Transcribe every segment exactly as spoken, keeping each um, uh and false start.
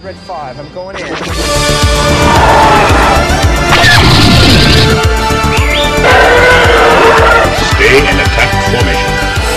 Red five, I'm going in. Stay in attack formation.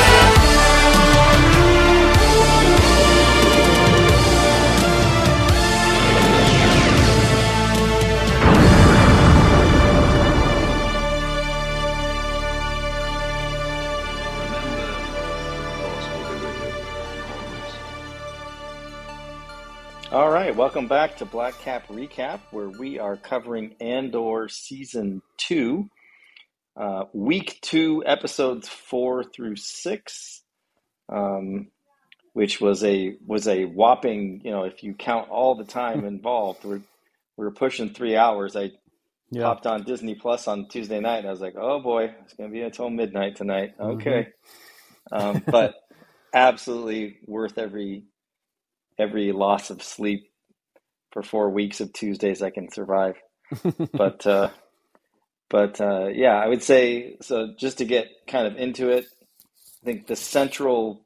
All right, welcome back to Black Cap Recap, where we are covering Andor Season two, uh, Week two, Episodes four through six, um, which was a was a whopping, you know, if you count all the time involved, we're we're pushing three hours. I yeah. popped on Disney Plus on Tuesday night, and I was like, oh boy, it's going to be until midnight tonight. Okay, mm-hmm. um, but absolutely worth every every loss of sleep for four weeks of Tuesdays I can survive. but, uh, but, uh, yeah, I would say, so just to get kind of into it, I think the central,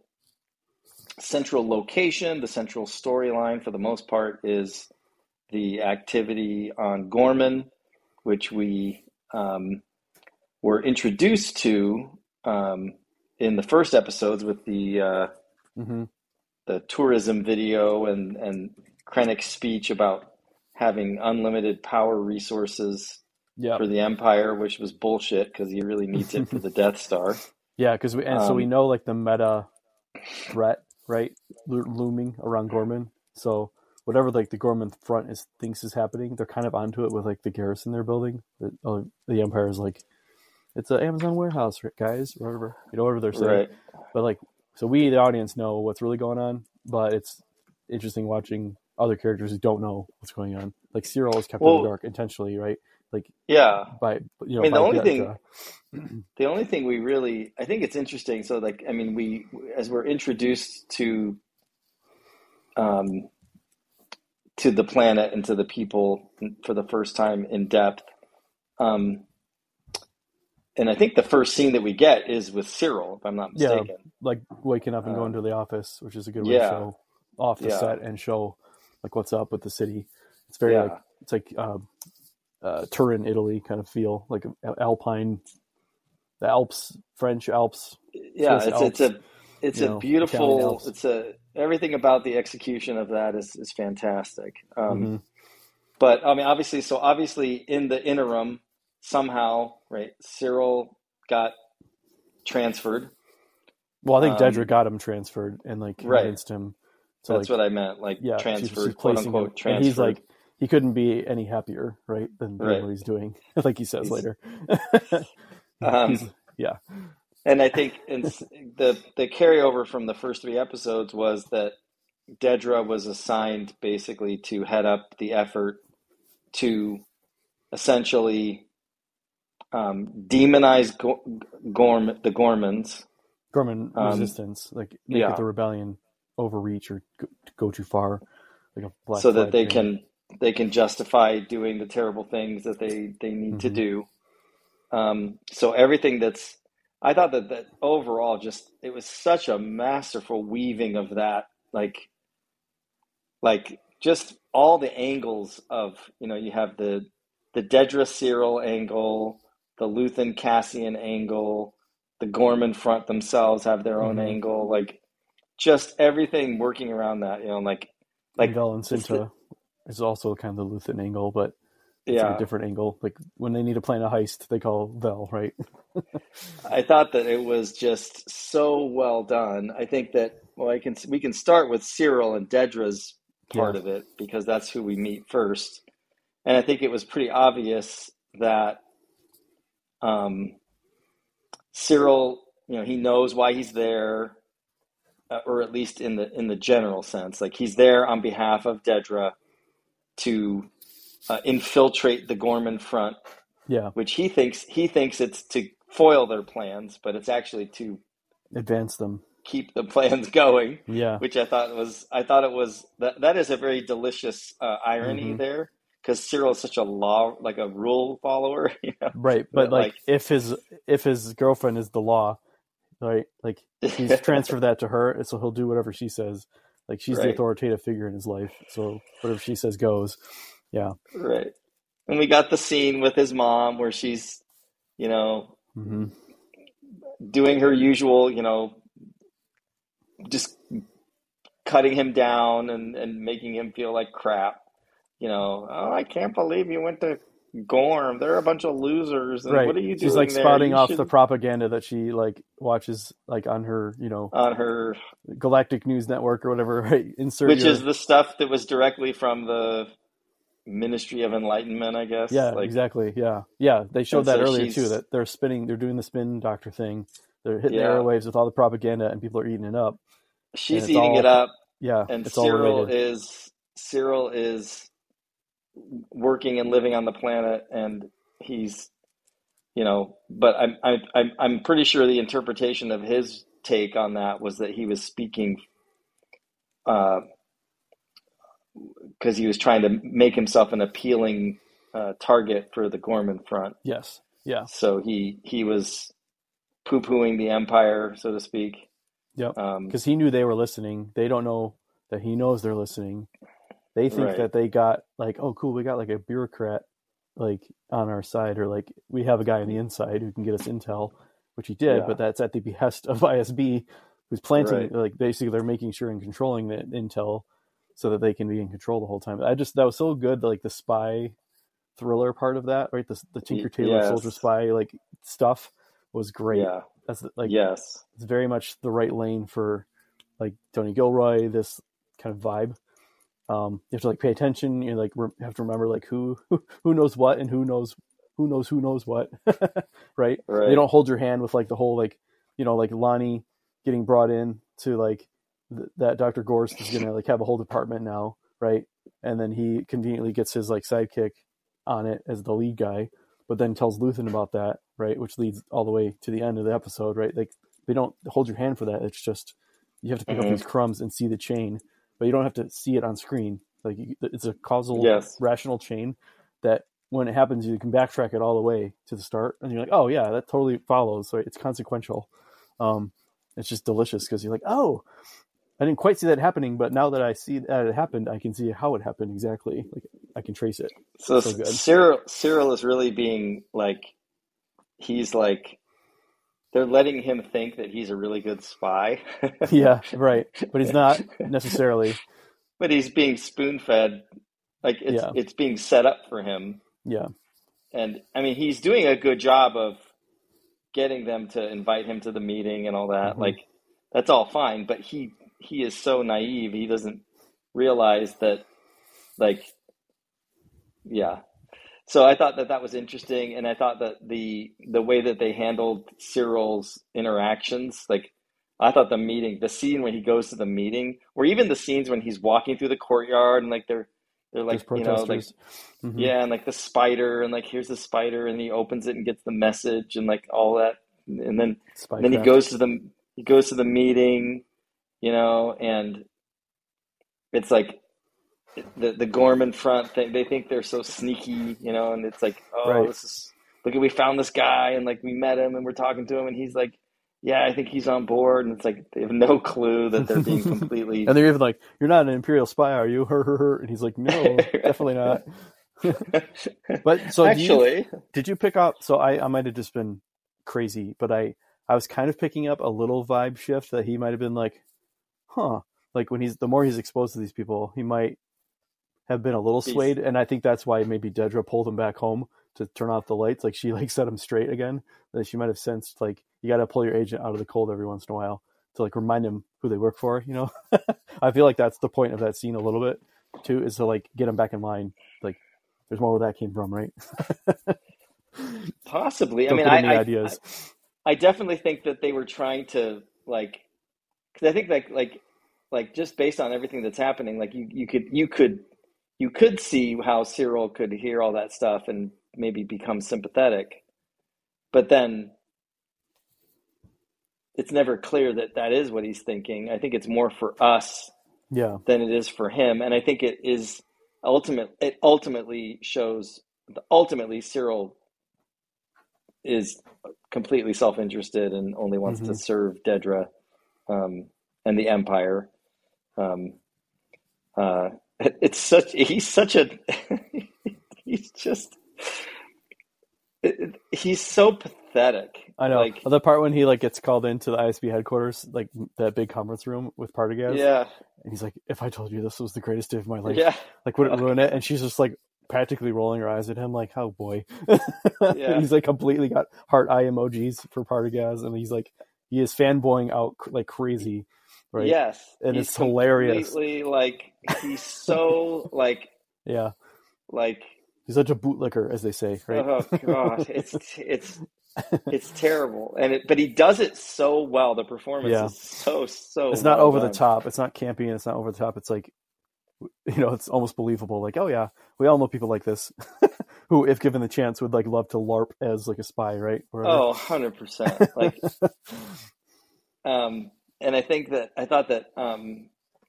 central location, the central storyline for the most part is the activity on Gorman, which we, um, were introduced to, um, in the first episodes with the, uh, mm-hmm. the tourism video and, and Krennic's speech about having unlimited power resources yep. for the Empire, which was bullshit because he really needs it for the Death Star. Yeah, because we and um, so we know like the meta threat, right, lo- looming around Gorman. So whatever like the Gorman front is thinks is happening, they're kind of onto it with like the garrison they're building. The, uh, the Empire is like, it's an Amazon warehouse, guys, or whatever, you know, whatever they're saying. Right. But like. So we, the audience, know what's really going on, but it's interesting watching other characters who don't know what's going on. Like Cyril is kept well, in the dark intentionally, right? Like yeah, by you know. I mean, the only that, thing, uh, the only thing we really, I think it's interesting. So, like, I mean, we as we're introduced to, um, to the planet and to the people for the first time in depth, um. And I think the first scene that we get is with Cyril, if I'm not mistaken. Yeah, like waking up and going um, to the office, which is a good way yeah, to show off the yeah. set and show like what's up with the city. It's very yeah. like it's like uh, uh, Turin, Italy kind of feel, like Alpine, the Alps, French Alps. Yeah, Swiss it's Alps, it's a it's a know, beautiful. It's a everything about the execution of that is is fantastic. Um, mm-hmm. But I mean, obviously, so obviously in the interim. Somehow, right, Cyril got transferred. Well, I think um, Dedra got him transferred and like convinced right. him. To, That's like, what I meant, like yeah, transferred, she's, she's quote unquote, him. transferred. And he's like, he couldn't be any happier, right, than doing right. what he's doing, like he says he's, later. um, he's, yeah. And I think in the the carryover from the first three episodes was that Dedra was assigned basically to head up the effort to essentially Um, demonize Go- Gorm the Gormans, Gorman um, resistance, like make yeah. it the rebellion overreach or go, go too far, like a black so that they thing. can they can justify doing the terrible things that they they need mm-hmm. to do. Um, so everything that's, I thought that that overall just it was such a masterful weaving of that, like like just all the angles of, you know, you have the the Dedra Cyril angle. The Luthen Cassian angle, the Gorman front themselves have their own mm-hmm. angle, like just everything working around that, you know, like like Vel and Cinta is also kind of the Luthen angle, but it's yeah. like a different angle. Like when they need to plan a heist, they call Vel, right? I thought that it was just so well done. I think that well, I can we can start with Cyril and Dedra's part yeah. of it because that's who we meet first, and I think it was pretty obvious that. Um, Cyril, you know, he knows why he's there, uh, or at least in the in the general sense, like he's there on behalf of Dedra to uh, infiltrate the Gorman front. Yeah, which he thinks he thinks it's to foil their plans, but it's actually to advance them, keep the plans going. Yeah, which I thought was I thought it was that that is a very delicious uh, irony mm-hmm. there. Because Cyril is such a law, like a rule follower, you know? Right? But like, like, if his if his girlfriend is the law, right? Like he's transferred that to her, and so he'll do whatever she says. Like she's Right. the authoritative figure in his life. So whatever she says goes. Yeah. Right. And we got the scene with his mom where she's, you know, Mm-hmm. doing her usual, you know, just cutting him down and, and making him feel like crap. You know, oh, I can't believe you went to Gorm. They're a bunch of losers. And Right. what are you She's doing like there? spouting You off should the propaganda that she like watches like on her, you know, on her, Galactic News Network or whatever, right? Insert which your is the stuff that was directly from the Ministry of Enlightenment, I guess. Yeah, Like, exactly. Yeah. Yeah. They showed and that so earlier she's, too, that they're spinning they're doing the spin doctor thing. They're hitting the yeah, airwaves with all the propaganda and people are eating it up. And she's it's eating it all up, yeah, and it's all Cyril related. is Cyril is working and living on the planet, and he's, you know, but I'm I'm I'm I'm pretty sure the interpretation of his take on that was that he was speaking uh because he was trying to make himself an appealing uh, target for the Gorman front. Yes. Yeah. So he he was poo-pooing the Empire, so to speak. Yep. Um, Because he knew they were listening. They don't know that he knows they're listening. They think right, that they got like, oh cool, we got like a bureaucrat like on our side, or like we have a guy on the inside who can get us intel, which he did, yeah, but that's at the behest of I S B, who's planting right. like basically they're making sure and controlling the intel so that they can be in control the whole time. I just that was so good, like the spy thriller part of that, right? The the Tinker Y- Tailor Soldier yes, Spy like stuff was great. yeah, That's like yes, it's very much the right lane for like Tony Gilroy, this kind of vibe. Um, you have to like pay attention. You like re- have to remember like who, who who knows what and who knows who knows who knows what, right? They right, don't hold your hand with like the whole like you know like Lonnie getting brought in to like th- that Doctor Gorst is gonna like have a whole department now, right? And then he conveniently gets his like sidekick on it as the lead guy, but then tells Luthen about that, right? Which leads all the way to the end of the episode, right? Like they don't hold your hand for that. It's just you have to pick up hmm these crumbs and see the chain, but you don't have to see it on screen. Like it's a causal, yes. rational chain that when it happens, you can backtrack it all the way to the start, and you're like, oh yeah, that totally follows. So it's consequential. Um, it's just delicious because you're like, oh, I didn't quite see that happening, but now that I see that it happened, I can see how it happened exactly. Like I can trace it. So It's so good. Cyril Cyril is really being like he's like they're letting him think that he's a really good spy. Yeah, right. But he's not necessarily. But he's being spoon-fed, like it's Yeah, it's being set up for him. yeah. And I mean, he's doing a good job of getting them to invite him to the meeting and all that. hmm Like that's all fine, but he he is so naive. He doesn't realize that like yeah. So I thought that that was interesting, and I thought that the the way that they handled Cyril's interactions, like I thought the meeting, the scene when he goes to the meeting, or even the scenes when he's walking through the courtyard and like they're they're There's like you know like protesters. hmm yeah, and like the spider, and like here's the spider, and he opens it and gets the message and like all that, and then and then he Spycraft. goes to the he goes to the meeting, you know, and it's like the the Gorman front thing. They think they're so sneaky, you know, and it's like, oh, Right. this is look at we found this guy, and like we met him, and we're talking to him, and he's like, yeah, I think he's on board, and it's like they have no clue that they're being And completely they're even like, "You're not an Imperial spy, are you?" Her, her, her. And he's like, "No, definitely not." But so, do you actually, did you pick up? So I, I might have just been crazy, but I, I was kind of picking up a little vibe shift that he might have been like, "Huh." Like when he's the more he's exposed to these people, he might have been a little he's swayed, and I think that's why maybe Dedra pulled him back home to turn off the lights. Like she like set him straight again. That she might have sensed like you got to pull your agent out of the cold every once in a while to like remind him who they work for. You know, I feel like that's the point of that scene a little bit too, is to like get him back in line. Like there's more where that came from, right? possibly. I Don't mean, get I, any I I ideas. I definitely think that they were trying to like, because I think like like like just based on everything that's happening, like you you could you could you could see how Cyril could hear all that stuff and maybe become sympathetic, but then it's never clear that that is what he's thinking. I think it's more for us Yeah. than it is for him, and I think it is ultimate. It ultimately shows. Ultimately, Cyril is completely self-interested and only wants to hmm serve Dedra um, and the Empire. Um, Uh, it, it's such he's such a he's just it, it- he's so pathetic. I know. Like, The part when he like gets called into the I S B headquarters, like that big conference room with Partagaz, yeah, and he's like, "If I told you this was the greatest day of my life, yeah, like would it ruin it?" And she's just like practically rolling her eyes at him, like, "Oh boy." yeah. He's like completely got heart eye emojis for Partagaz, and he's like, he is fanboying out like crazy, right? Yes, And he's it's hilarious. completely like he's so like Yeah, like he's such a bootlicker, as they say, right? oh god, it's it's it's terrible, and it, but he does it so well. The performance Yeah. is so so. It's not well over the done. top. It's not campy, and it's not over the top. It's like, you know, it's almost believable. Like, oh yeah, we all know people like this who, if given the chance, would like love to LARP as like a spy, right? Or whatever. Oh, one hundred percent. Like, um, and I think that I thought that um,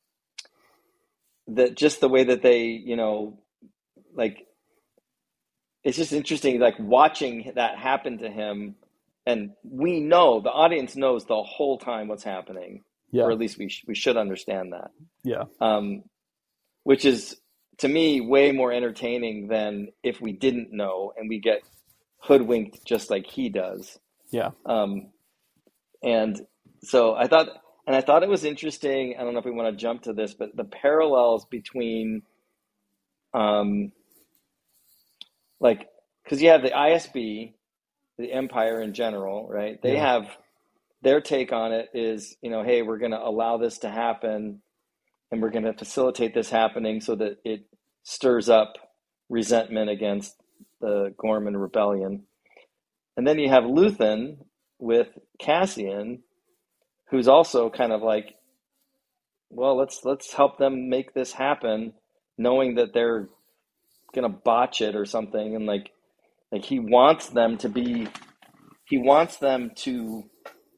that just the way that they, you know, like, it's just interesting, like watching that happen to him, and we know the audience knows the whole time what's happening, Yeah, or at least we sh- we should understand that. yeah, Um, which is to me way more entertaining than if we didn't know and we get hoodwinked just like he does. yeah. Um, and so I thought, and I thought it was interesting. I don't know if we want to jump to this, but the parallels between, um, like, because you have the I S B, the Empire in general, right? They Yeah. have their take on it is, you know, hey, we're going to allow this to happen, and we're going to facilitate this happening so that it stirs up resentment against the Gorman rebellion. And then you have Luthen with Cassian, who's also kind of like, well, let's let's help them make this happen, knowing that they're gonna botch it or something, and like like he wants them to be, he wants them to,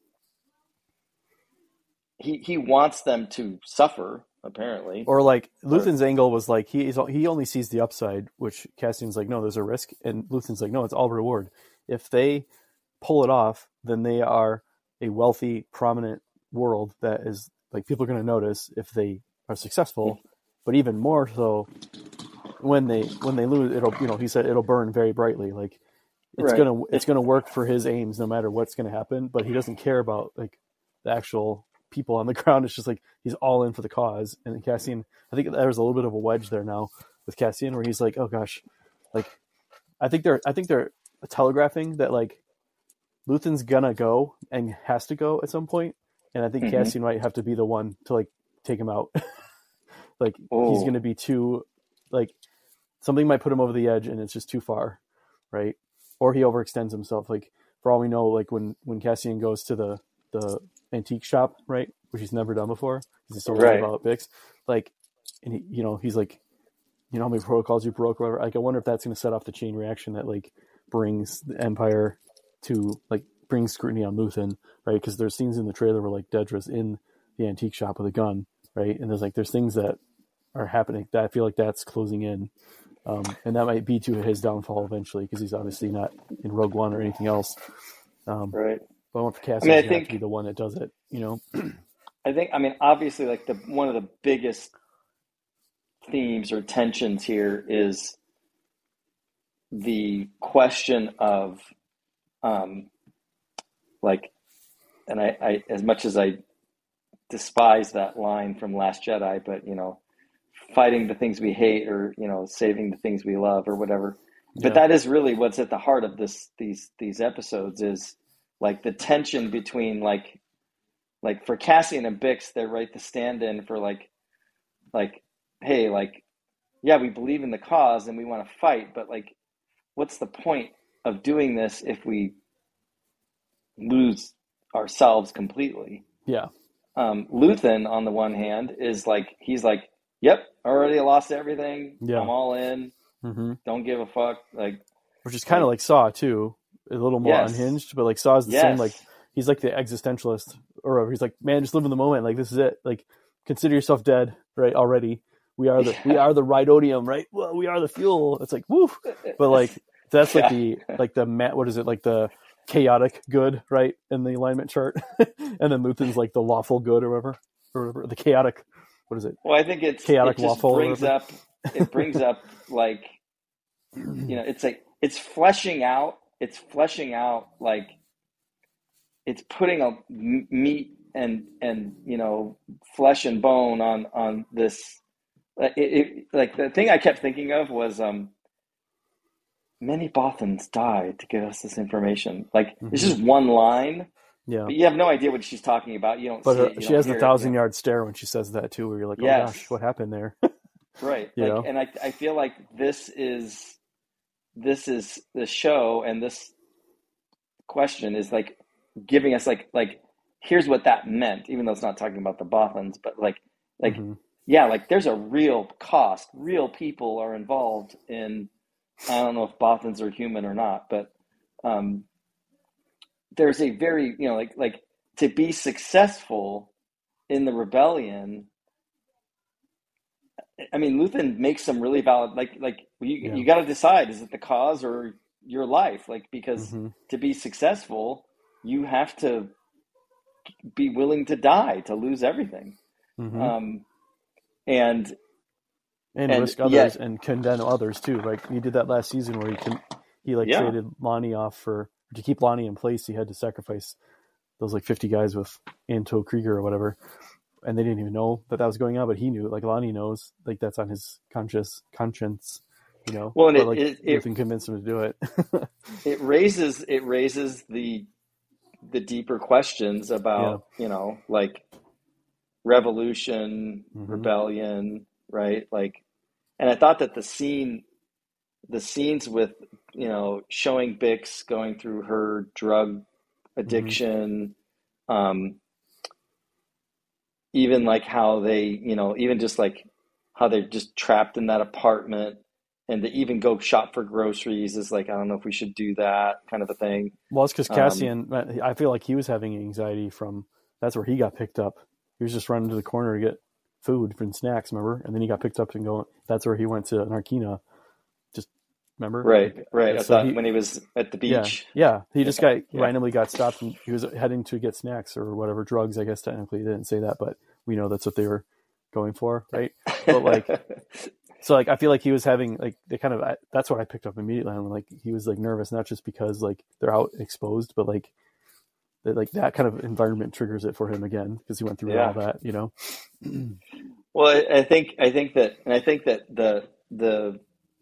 he he wants them to suffer, apparently. Or like Luthen's angle was like he is, he only sees the upside, which Cassian's like, no, there's a risk, and Luthen's like, no, it's all reward. If they pull it off, then they are a wealthy, prominent world that is like people are going to notice if they are successful. But even more so when they when they lose, it'll, you know, he said it'll burn very brightly. Like it's Right. gonna it's gonna work for his aims no matter what's going to happen. But he doesn't care about like the actual people on the ground. It's just like he's all in for the cause. And Cassian, I think there's a little bit of a wedge there now with Cassian where he's like, oh gosh, like I think they're I think they're telegraphing that like Luthen's gonna go and has to go at some point, and I think Mhm. Cassian might have to be the one to like take him out. Like Oh. he's gonna be too like something might put him over the edge, and it's just too far, right? Or he overextends himself. Like for all we know, like when when Cassian goes to the the antique shop, right, which he's never done before, he's so Right. worried about Bix, like, and he, you know, he's like, you know how many protocols you broke, or whatever. Like I wonder if that's gonna set off the chain reaction that like brings the Empire to like bring scrutiny on Luthen, right? Because there's scenes in the trailer where like Dedra's in the antique shop with a gun, right? And there's like there's things that are happening that I feel like that's closing in, um, and that might be to his downfall eventually because he's obviously not in Rogue One or anything else. Um, Right. But I want Cassian I mean, I to think- have to be the one that does it, you know? I think, I mean, obviously, like the one of the biggest themes or tensions here is the question of, um, like, and I, I, as much as I despise that line from Last Jedi, but you know, fighting the things we hate, or you know, saving the things we love, or whatever. But Yeah. that is really what's at the heart of this these these episodes is like the tension between like like for Cassian and Bix, they're right the stand-in for like like hey, like yeah, we believe in the cause and we want to fight, but like what's the point of doing this if we lose ourselves completely? Yeah. Um, Luthen, on the one hand, is like he's like, yep, already lost everything. Yeah. I'm all in. Mm-hmm. Don't give a fuck. Like, Which is kind of like Saw too, a little more Yes. unhinged, but like Saw's the yes, same. Like he's like the existentialist, or whatever. He's like, man, just live in the moment. Like this is it. Like consider yourself dead, right? Already, we are the Yeah. we are the rhydodium, right? Well, we are the fuel. It's like woo, but like that's like the like the mat. What is it like the chaotic good, right? In the alignment chart, and then Luthen's like the lawful good, or whatever, or whatever. The chaotic what is it? Well, I think it's Chaotic it just waffle. brings up it brings up like you know it's like it's fleshing out it's fleshing out like it's putting a meat and and you know flesh and bone on on this. It, it, like the thing I kept thinking of was um, many Bothans died to give us this information. Like mm-hmm. It's just one line, yeah, but you have no idea what she's talking about. You don't. But see her, it, you she don't has hear the it, thousand you know. yard stare when she says that too, where you're like, oh yes. gosh, what happened there? Right. You like, know? And I I feel like this is this is the show, and this question is like giving us like like here's what that meant, even though it's not talking about the Bothans, but like like. Mm-hmm. Yeah, like there's a real cost. Real people are involved in, I don't know if Bothans are human or not, but um, there's a very, you know, like like to be successful in the rebellion. I mean, Luthen makes some really valid, like like you yeah. you got to decide, is it the cause or your life? Like because mm-hmm. to be successful, you have to be willing to die, to lose everything. Mm-hmm. Um, And, and and risk others yet, and condemn others too. Like he did that last season where he can he like yeah. traded Lonnie off for to keep Lonnie in place. He had to sacrifice those like fifty guys with Anto Krieger or whatever, and they didn't even know that that was going on. But he knew. Like Lonnie knows. Like that's on his conscious conscience. You know. Well, and but, it, like, it, it can convince him to do it. it raises it raises the the deeper questions about yeah. you know like. Revolution, mm-hmm. rebellion, right? Like, and I thought that the scene, the scenes with, you know, showing Bix going through her drug addiction, mm-hmm. um, even like how they, you know, even just like how they're just trapped in that apartment and to even go shop for groceries is like, I don't know if we should do that kind of a thing. Well, it's because Cassian, um, I feel like he was having anxiety from, that's where he got picked up. He was just running to the corner to get food and snacks, remember? And then he got picked up and going. That's where he went to Narkina. Just remember? Right, like, right. I so thought he, when he was at the beach. Yeah, yeah. He just got yeah. randomly got stopped and he was heading to get snacks or whatever, drugs, I guess technically. They didn't say that, but we know that's what they were going for, right? But like, so like, I feel like he was having like, they kind of, that's what I picked up immediately. I'm like, he was like nervous, not just because like they're out exposed, but like, that like that kind of environment triggers it for him again because he went through yeah. all that, you know. Well, I think I think that, and I think that the the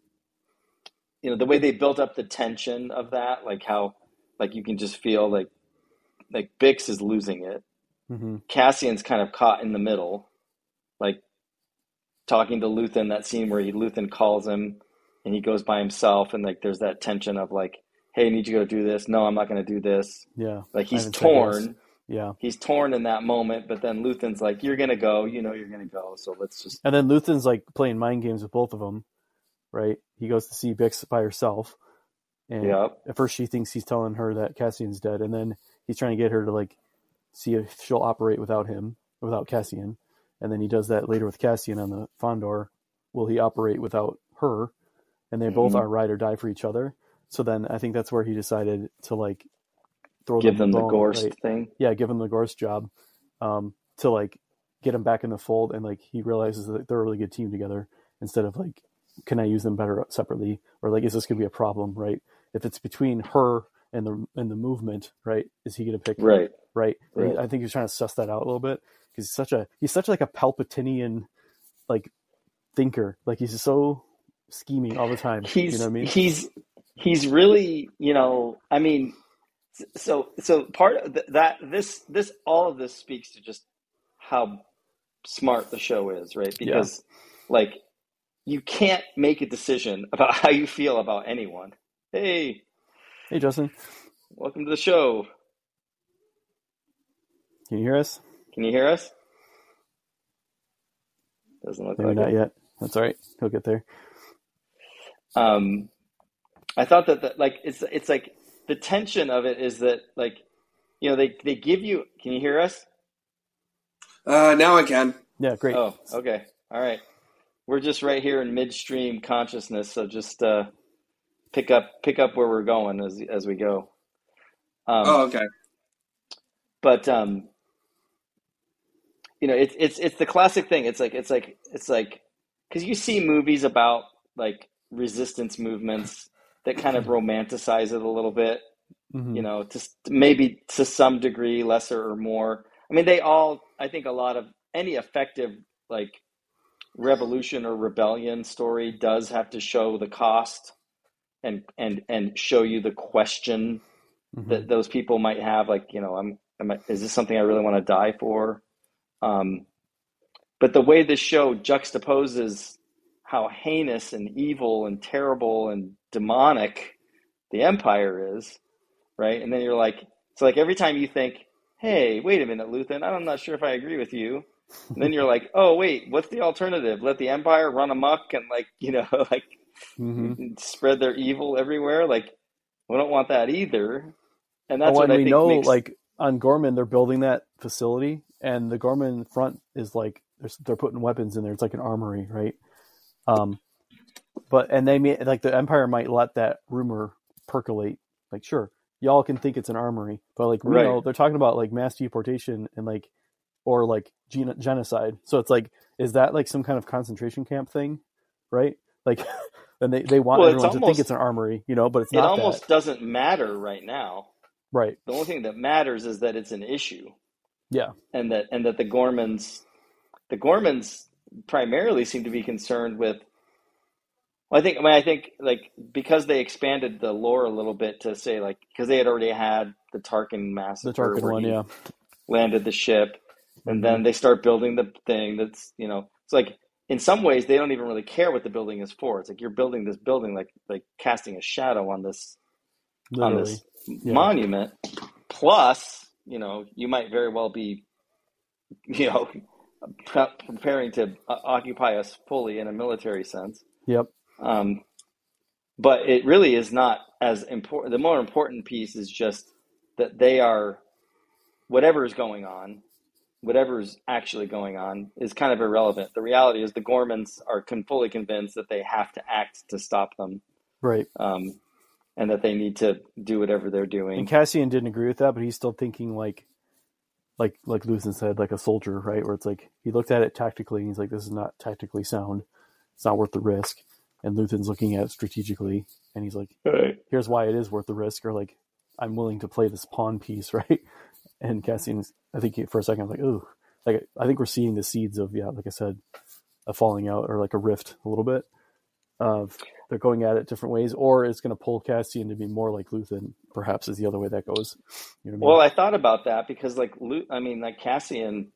you know the way they built up the tension of that, like how like you can just feel like like Bix is losing it, mm-hmm. Cassian's kind of caught in the middle, like talking to Luthen. That scene where he Luthen calls him and he goes by himself, and like there's that tension of like, hey, I need you to go do this. No, I'm not going to do this. Yeah. Like he's torn. Yeah. He's torn in that moment, but then Luthen's like, you're going to go, you know, you're going to go. So let's just. And then Luthen's like playing mind games with both of them, right? He goes to see Bix by herself. And yep. at first she thinks he's telling her that Cassian's dead. And then he's trying to get her to like see if she'll operate without him, without Cassian. And then he does that later with Cassian on the Fondor. Will he operate without her? And they mm-hmm. both are ride or die for each other. So then I think that's where he decided to like throw give them, them the bone, Gorst right? thing. Yeah, give him the Gorst job um, to like get him back in the fold, and like he realizes that they're a really good team together. Instead of like, can I use them better separately, or like, is this going to be a problem, right? If it's between her and the and the movement, right? Is he going to pick right? Right. right. He, I think he's trying to suss that out a little bit because he's such a he's such like a Palpatinian like thinker. Like he's so scheming all the time. He's you know what I mean? He's He's really, you know, I mean, so so part of that, this, this, all of this speaks to just how smart the show is, right? Because, yeah. like, you can't make a decision about how you feel about anyone. Hey. Hey, Justin. Welcome to the show. Can you hear us? Can you hear us? Doesn't look Maybe like not it. yet. That's all right. He'll get there. Um. I thought that, that like it's it's like the tension of it is that like you know they, they give you can you hear us? Uh now I can. Yeah, great. Oh, okay. All right. We're just right here in midstream consciousness, so just uh, pick up pick up where we're going as as we go. Um, oh, okay. But um you know, it's it's it's the classic thing. It's like it's like it's like because you see movies about like resistance movements that kind of romanticize it a little bit, Mm-hmm. you know, to maybe to some degree, lesser or more. I mean, they all, I think a lot of any effective like revolution or rebellion story does have to show the cost and and and show you the question Mm-hmm. that those people might have, like, you know, I'm, am I, is this something I really want to die for? Um, but the way this show juxtaposes how heinous and evil and terrible and demonic the Empire is, right? And then you're like, so like every time you think, hey, wait a minute, Luthen, I'm not sure if I agree with you. And then you're like, oh, wait, what's the alternative? Let the Empire run amok and like, you know, like Mm-hmm. spread their evil everywhere? Like, we don't want that either. And that's Oh, what and I we think know, makes... like on Gorman, they're building that facility, and the Gorman front is like they're, they're putting weapons in there. It's like an armory, right? Um, but and they may, like the Empire might let that rumor percolate. Like, sure, y'all can think it's an armory, but like we Right. know they're talking about like mass deportation and like or like gen- genocide. So it's like, is that like some kind of concentration camp thing, right? Like, and they they want Well, it's everyone to think almost- it's an armory, you know, but it's It not almost that. doesn't matter right now. Right. The only thing that matters is that it's an issue, Yeah. and that and that the Gormans, the Gormans primarily seem to be concerned with. Well, I think I mean I think like because they expanded the lore a little bit to say like because they had already had the Tarkin massacre, The Tarkin where one, he yeah. landed the ship, and Mhm. then they start building the thing that's, you know, it's like in some ways they don't even really care what the building is for. It's like you're building this building like like casting a shadow on this on Literally. this Yeah. monument. Plus, you know, you might very well be, you know, pre- preparing to uh, occupy us fully in a military sense. Yep. Um, but it really is not as important. The more important piece is just that they are, whatever is going on, whatever's actually going on is kind of irrelevant. The reality is the Gormans are con- fully convinced that they have to act to stop them. Right. Um, and that they need to do whatever they're doing. And Cassian didn't agree with that, but he's still thinking like, like, like Luthen said, like a soldier, right? Where it's like, he looked at it tactically and he's like, this is not tactically sound. It's not worth the risk. And Luthen's looking at it strategically and he's like, Right. here's why it is worth the risk. Or like, I'm willing to play this pawn piece, right? And Cassian's, I think for a second, I was like, ooh, like, I think we're seeing the seeds of, yeah, like I said, a falling out or like a rift a little bit of they're going at it different ways, or it's going to pull Cassian to be more like Luthen, perhaps is the other way that goes. You know what I mean? Well, I thought about that because like, Lu- I mean, like Cassian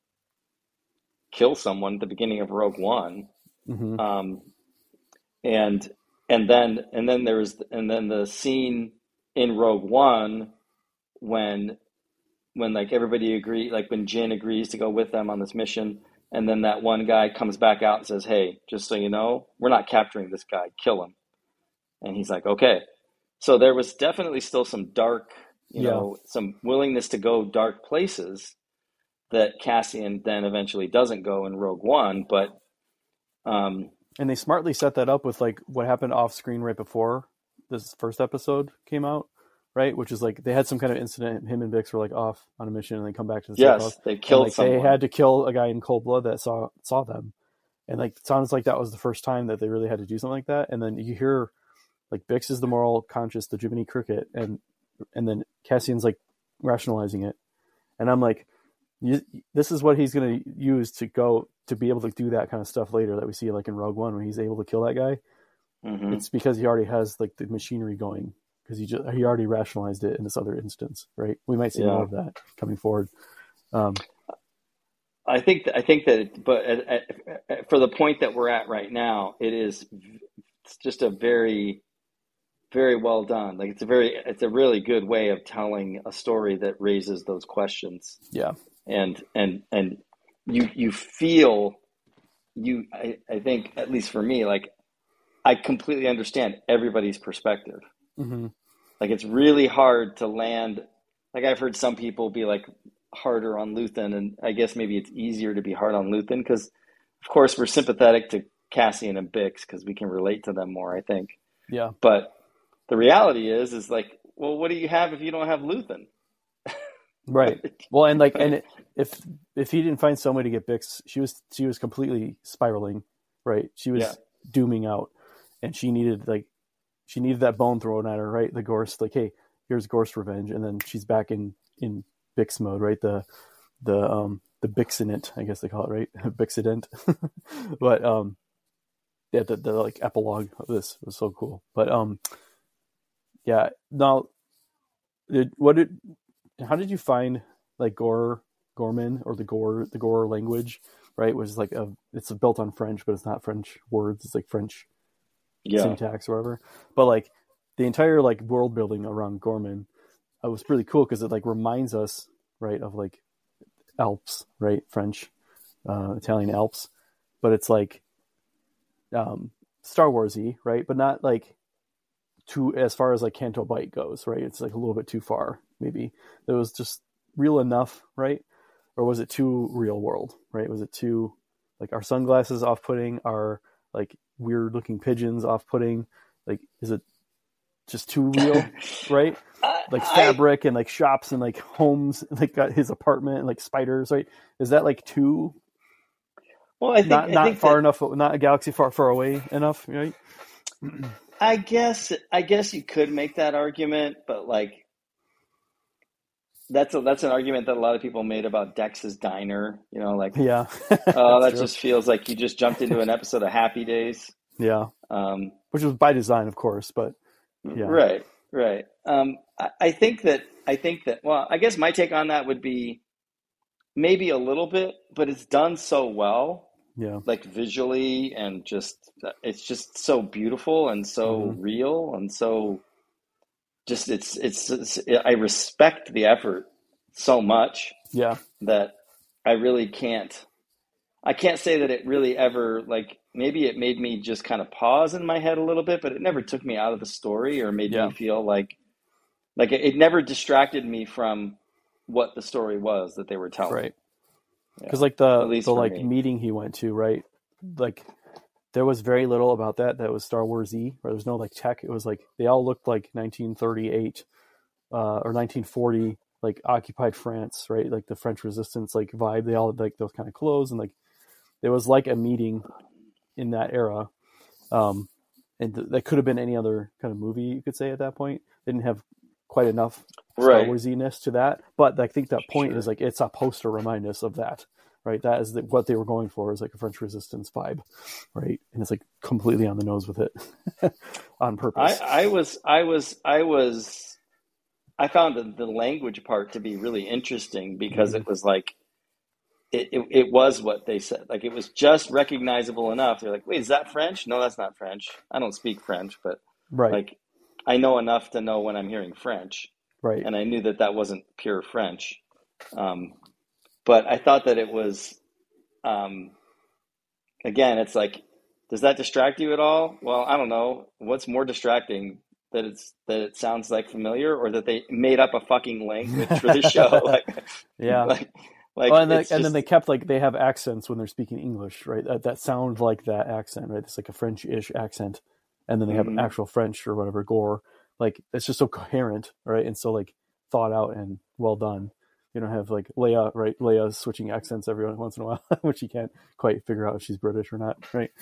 kills someone at the beginning of Rogue One. Mm-hmm. Um, and, and then, and then there was, and then the scene in Rogue One when, when like everybody agree, like when Jin agrees to go with them on this mission. And then that one guy comes back out and says, hey, just so you know, we're not capturing this guy, kill him. And he's like, okay. So there was definitely still some dark, you Yeah. know, some willingness to go dark places that Cassian then eventually doesn't go in Rogue One. But, um, And they smartly set that up with like what happened off screen right before this first episode came out, right? Which is like they had some kind of incident. Him and Bix were like off on a mission and they come back to the yes, house. they And, killed like, someone. they had to kill a guy in cold blood that saw saw them. And like it sounds like that was the first time that they really had to do something like that. And then you hear like Bix is the moral conscious, the Jiminy Cricket, and and then Cassian's like rationalizing it. And I'm like, you, this is what he's going to use to go to be able to do that kind of stuff later that we see like in Rogue One when he's able to kill that guy. Mhm. It's because he already has like the machinery going because he just he already rationalized it in this other instance, right? We might see Yeah. more of that coming forward. Um, I think I think that, but at, at, for the point that we're at right now, it is it's just a very, very well done. Like it's a very, it's a really good way of telling a story that raises those questions. yeah, And and and you you feel you I, I think at least for me, like I completely understand everybody's perspective. mm-hmm. Like it's really hard to land. Like I've heard some people be like harder on Luthen, and I guess maybe it's easier to be hard on Luthen because, of course, we're sympathetic to Cassian and Bix because we can relate to them more, I think. yeah, But the reality is, is like, well, what do you have if you don't have Luthen? Right. Well, and like, and it, if if he didn't find some way to get Bix, she was she was completely spiraling. Right. She was Yeah. dooming out, and she needed like she needed that bone thrown at her. Right. The Gorse, like, hey, here's Gorse revenge, and then she's back in in Bix mode. Right. The the um the Bixident, I guess they call it, right? Bixident. But um, yeah, the the like epilogue of this was so cool. But um, yeah. Now, did what did how did you find like Gore Gorman or the Gore the Gore language, right? Was like a it's built on French, but it's not French words. It's like French Yeah. syntax or whatever. But like the entire like world building around Gorman, uh, was pretty cool because it like reminds us, right, of like Alps, right? French, uh, Italian Alps, but it's like um, Star Wars-y, right? But not like too as far as like Canto Bight goes, right? It's like a little bit too far, maybe. It was just real enough, right? Or was it too real world, right? Was it too like our sunglasses off-putting, our like weird looking pigeons off-putting? Like, is it just too real, right? Like fabric I, and like shops and like homes, like got his apartment and like spiders, right? Is that like too? Well, I think not, I not think far that, enough, not a galaxy far far away enough, right? I guess I guess you could make that argument, but like that's a, that's an argument that a lot of people made about Dex's Diner. You know, like yeah, oh, that true. just feels like you just jumped into an episode of Happy Days. Yeah, um, which was by design, of course, but yeah, right, right. Um, I, I think that I think that well, I guess my take on that would be maybe a little bit, but it's done so well. Yeah, like visually and just it's just so beautiful and so mm-hmm. real and so just it's, it's it's I respect the effort so much yeah that I really can't I can't say that it really ever like maybe it made me just kind of pause in my head a little bit, but it never took me out of the story or made yeah. me feel like like it, it never distracted me from what the story was that they were telling. Right. Because yeah. like the the like me. meeting he went to, right? Like there was very little about that that was Star Wars-y. Right? There was no like tech. It was like they all looked like nineteen thirty-eight uh, or nineteen forty, like occupied France, right? Like the French Resistance like vibe. They all had like those kind of clothes, and like it was like a meeting in that era. Um, and th- that could have been any other kind of movie you could say at that point. They didn't have quite enough Star right. Wars-iness to that, but I think that point sure. is like it's a poster remind us of that, right? That is the, what they were going for is like a French Resistance vibe, right? And it's like completely on the nose with it on purpose. I, I was, I was, I was, I found the, the language part to be really interesting because mm-hmm. it was like it, it, it was what they said. Like it was just recognizable enough. They're like, wait, is that French? No, that's not French. I don't speak French, but right. like. I know enough to know when I'm hearing French, right? And I knew that that wasn't pure French, um, but I thought that it was. Um, again, it's like, does that distract you at all? Well, I don't know. What's more distracting that it's that it sounds like familiar, or that they made up a fucking language for the show? Like, yeah, like, like well, and, the, just... and then they kept like they have accents when they're speaking English, right? That that sound like that accent, right? It's like a French-ish accent. And then they have mm-hmm. actual French or whatever, Gore. Like, it's just so coherent, right? And so, like, thought out and well done. You don't have, like, Leia, right? Leia switching accents every once in a while, which you can't quite figure out if she's British or not, right?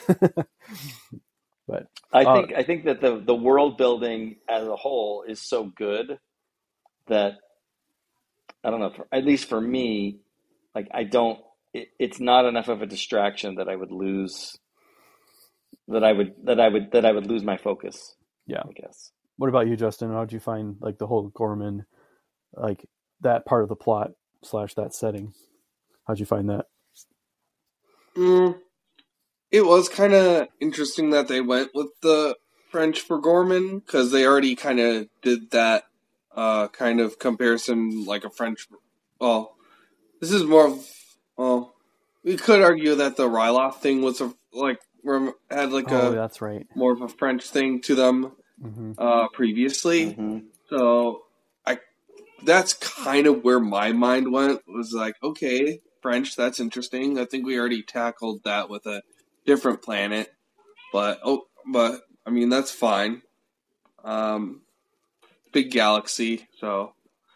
But I uh, think I think that the, the world building as a whole is so good that, I don't know, for, at least for me, like, I don't, it, it's not enough of a distraction that I would lose that I would that I would that I would lose my focus. Yeah, I guess. What about you, Justin? How did you find like the whole Gorman, like that part of the plot slash that setting? How'd you find that? Mm, it was kind of interesting that they went with the French for Gorman because they already kind of did that uh, kind of comparison, like a French. Well, this is more of. Well, we could argue that the Ryloth thing was a, like. had like oh, a that's right. more of a French thing to them mm-hmm. uh, previously. Mm-hmm. So I that's kind of where my mind went, was like, okay, French, that's interesting. I think we already tackled that with a different planet. But oh but I mean that's fine. Um, big galaxy, so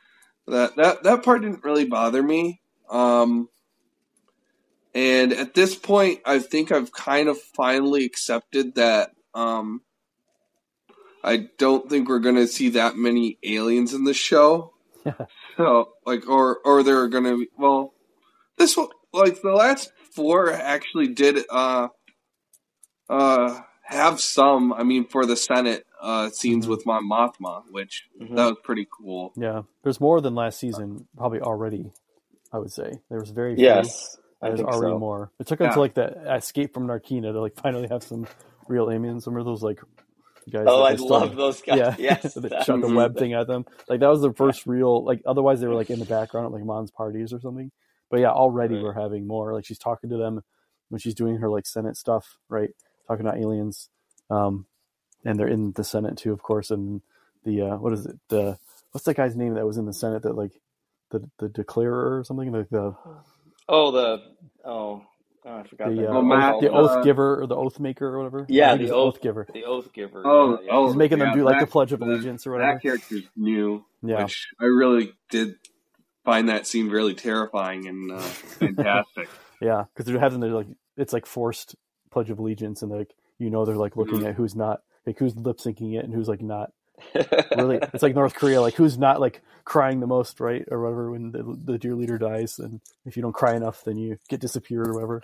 that that that part didn't really bother me. Um, and at this point, I think I've kind of finally accepted that. Um, I don't think we're gonna see that many aliens in the show. So, like, or or they're gonna be, well, this one, like the last four actually did uh uh have some. I mean, for the Senate uh scenes mm-hmm. with Mon Mothma, which mm-hmm. that was pretty cool. Yeah, there's more than last season, probably already. I would say there was very few. Yes, I there's think already so. more. It took yeah. until like the Escape from Narkina to like finally have some real aliens. Some of those like. Guys oh, I love those guys. Yeah, yes, they shot the web thing at them. Like that was the first real. Like otherwise, they were like in the background at like Mon's parties or something. But yeah, already right. we're having more. Like she's talking to them when she's doing her like Senate stuff, right? Talking about aliens, um, and they're in the Senate too, of course. And the uh, what is it? The what's that guy's name that was in the Senate that like the the declarer or something like the. Oh the oh. Oh, I forgot the, that. Uh, Oh, oath, the oath giver or the oath maker or whatever. Yeah, the oath, oath giver. The oath giver. Oh, yeah, yeah. oh he's making yeah, them do like that, the Pledge of Allegiance or whatever. That character's new, yeah. which I really did find that scene really terrifying and uh, fantastic. Yeah, because they're having their like it's like forced Pledge of Allegiance, and like you know they're like looking mm-hmm. at who's not like who's lip syncing it and who's like not. Really, it's like North Korea, like who's not like crying the most, right, or whatever when the, the dear leader dies, and if you don't cry enough, then you get disappeared or whatever.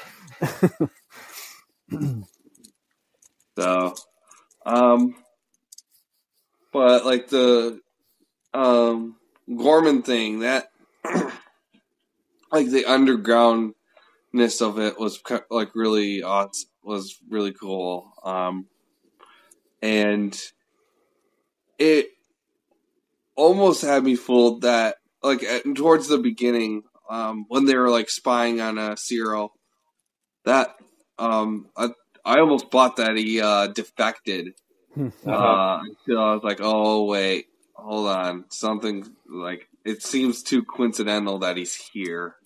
So, um, but like the um Gorman thing, that like the undergroundness of it was like really awesome, was really cool, um, and. It almost had me fooled that, like, at, towards the beginning, um, when they were, like, spying on uh, Cyril, that, um, I, I almost bought that he, uh, defected. uh, until I was like, oh, wait, hold on. Something, like, it seems too coincidental that he's here.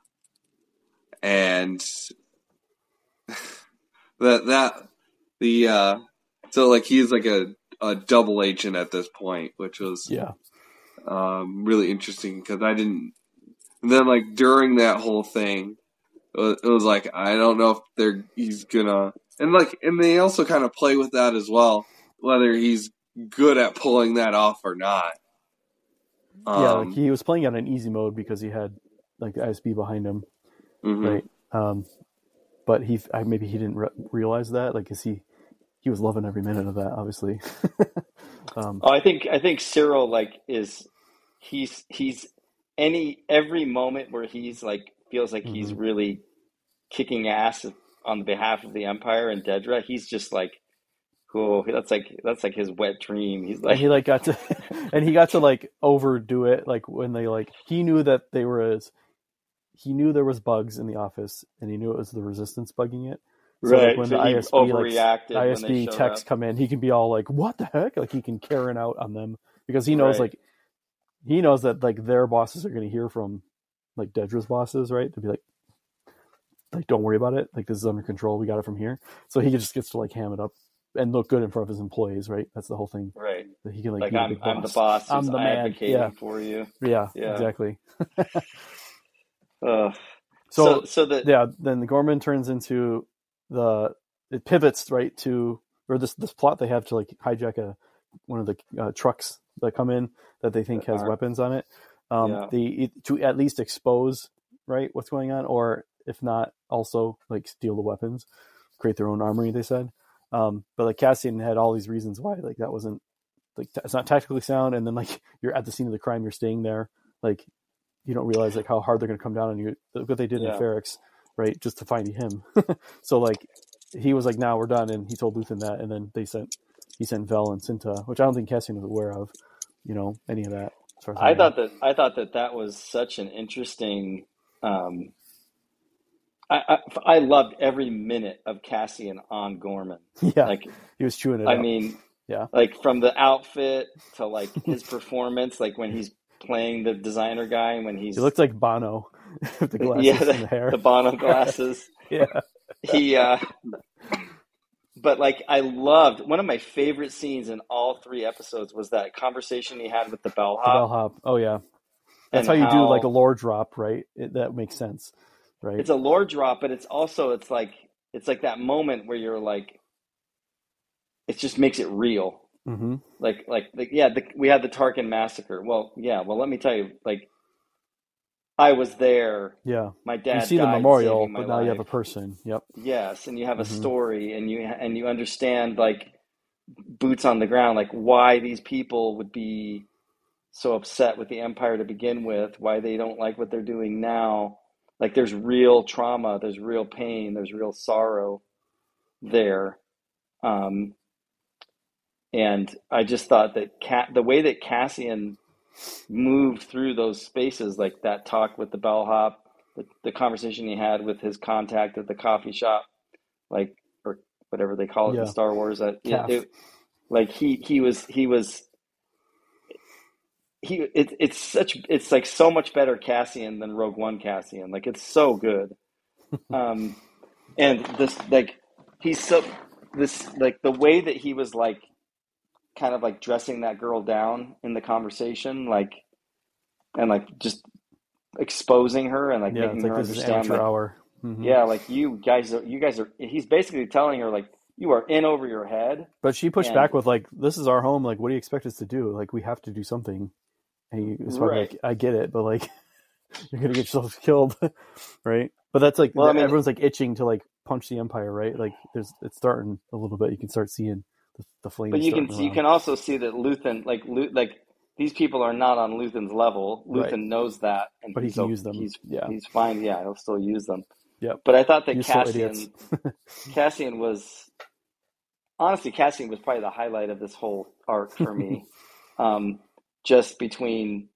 And that, that, the, uh, so, like, he's like a, a double agent at this point, which was yeah, um, really interesting because I didn't. And then, like during that whole thing, it was, it was like I don't know if they're he's gonna and like and they also kind of play with that as well, whether he's good at pulling that off or not. Um, yeah, like he was playing on an easy mode because he had like the I S B behind him, mm-hmm. right? Um, but he maybe he didn't re- realize that, like, is he. He was loving every minute of that, obviously. um, oh, I think I think Cyril like is he's he's any every moment where he's like feels like mm-hmm. he's really kicking ass on behalf of the Empire and Dedra. He's just like, cool. That's like that's like his wet dream. He's like and he like got to and he got to like overdo it. Like when they like he knew that they were as he knew there was bugs in the office, and he knew it was the Resistance bugging it. So right. like when so the I S B, like, I S B techs up. come in, he can be all like, "What the heck?" Like he can Karen out on them because he knows, right. like, he knows that like their bosses are going to hear from like Dedra's bosses, right? To be like, like, don't worry about it. Like this is under control. We got it from here. So he just gets to like ham it up and look good in front of his employees, right? That's the whole thing. Right. That he can like, like be I'm, the big I'm boss. the boss. I'm the man. Advocating yeah. for you. Yeah. Yeah. Exactly. uh, so, so so that yeah, then the Gorman turns into the. It pivots right to or this this plot they have to like hijack a one of the uh, trucks that come in that they think has weapons on it. Um, yeah. they to at least expose right what's going on, or if not, also like steal the weapons, create their own armory. They said, um, but like Cassian had all these reasons why like that wasn't like t- it's not tactically sound. And then like you're at the scene of the crime, you're staying there, like you don't realize like how hard they're going to come down on you. Look what they did yeah. in Ferrix, right? Just to find him. So like. He was like, "Now we're done," and he told Luthen that, and then they sent he sent Vel and Cinta, which I don't think Cassian was aware of, you know, any of that. As far as I, I thought that I thought that that was such an interesting. Um, I, I I loved every minute of Cassian on Gorman. Yeah, like he was chewing it. I up. mean, yeah, like from the outfit to like his performance, like when he's playing the designer guy, and when he's he looked like Bono with the glasses yeah, the, and the hair, the Bono glasses. yeah. He, uh, but like, I loved one of my favorite scenes in all three episodes was that conversation he had with the bellhop. The bellhop. Oh yeah, That's and how you do how- like a lore drop, right? It, that makes sense, right? It's a lore drop, but it's also it's like it's like that moment where you're like, it just makes it real. Mm-hmm. Like like like yeah, the, we had the Tarkin massacre. Well, yeah. Well, let me tell you, like, I was there. Yeah, My dad. you see the died memorial, saving my but now you have a life. person. Yep. Yes, and you have a Mhm. story, and you and you understand, like, boots on the ground, like why these people would be so upset with the Empire to begin with, why they don't like what they're doing now. Like, there's real trauma, there's real pain, there's real sorrow there. Um, and I just thought that Ca- the way that Cassian moved through those spaces, like that talk with the bellhop, the, the conversation he had with his contact at the coffee shop, like, or whatever they call it Yeah. in Star Wars, that it, Calf. it, like he he was he was he it, it's such it's like so much better Cassian than Rogue One Cassian. Like, it's so good. Um, and this, like, he's so this like the way that he was, like, kind of like dressing that girl down in the conversation, like, and like just exposing her and like Yeah, making it's like her this is understand, amateur like, hour. Mhm. yeah, like, you guys are you guys are he's basically telling her, like, you are in over your head. But she pushed And- back with like, "This is our home. Like, what do you expect us to do? Like, we have to do something." And he was probably Right. like, "I get it, but like, you're gonna get yourself killed, right?" But that's like, Well, I mean- everyone's like itching to like punch the Empire, right? Like, there's it's starting a little bit. You can start seeing the, the flames. But you can starting you around. can also see that Luthen, like Lu- like these people are not on Luthen's level. Luthen Right. knows that, and But he he's can o- use them. He's Yeah. he's fine. Yeah, he'll still use them. Yep. But I thought that Useful Cassian idiots. Cassian was honestly Cassian was probably the highlight of this whole arc for me. um, just between,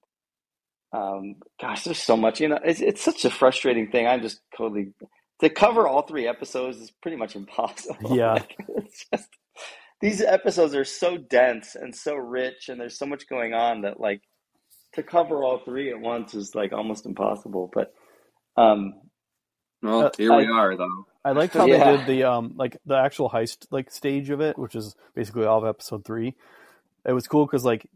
um, gosh, there's so much. You know, it's it's such a frustrating thing. I'm just totally to cover all three episodes is pretty much impossible. Yeah. Like, it's just these episodes are so dense and so rich, and there's so much going on that, like, to cover all three at once is like almost impossible. But um, Well, Uh, here we I- are, though. I liked how Yeah. they did the um like the actual heist like stage of it, which is basically all of episode three. It was cool because like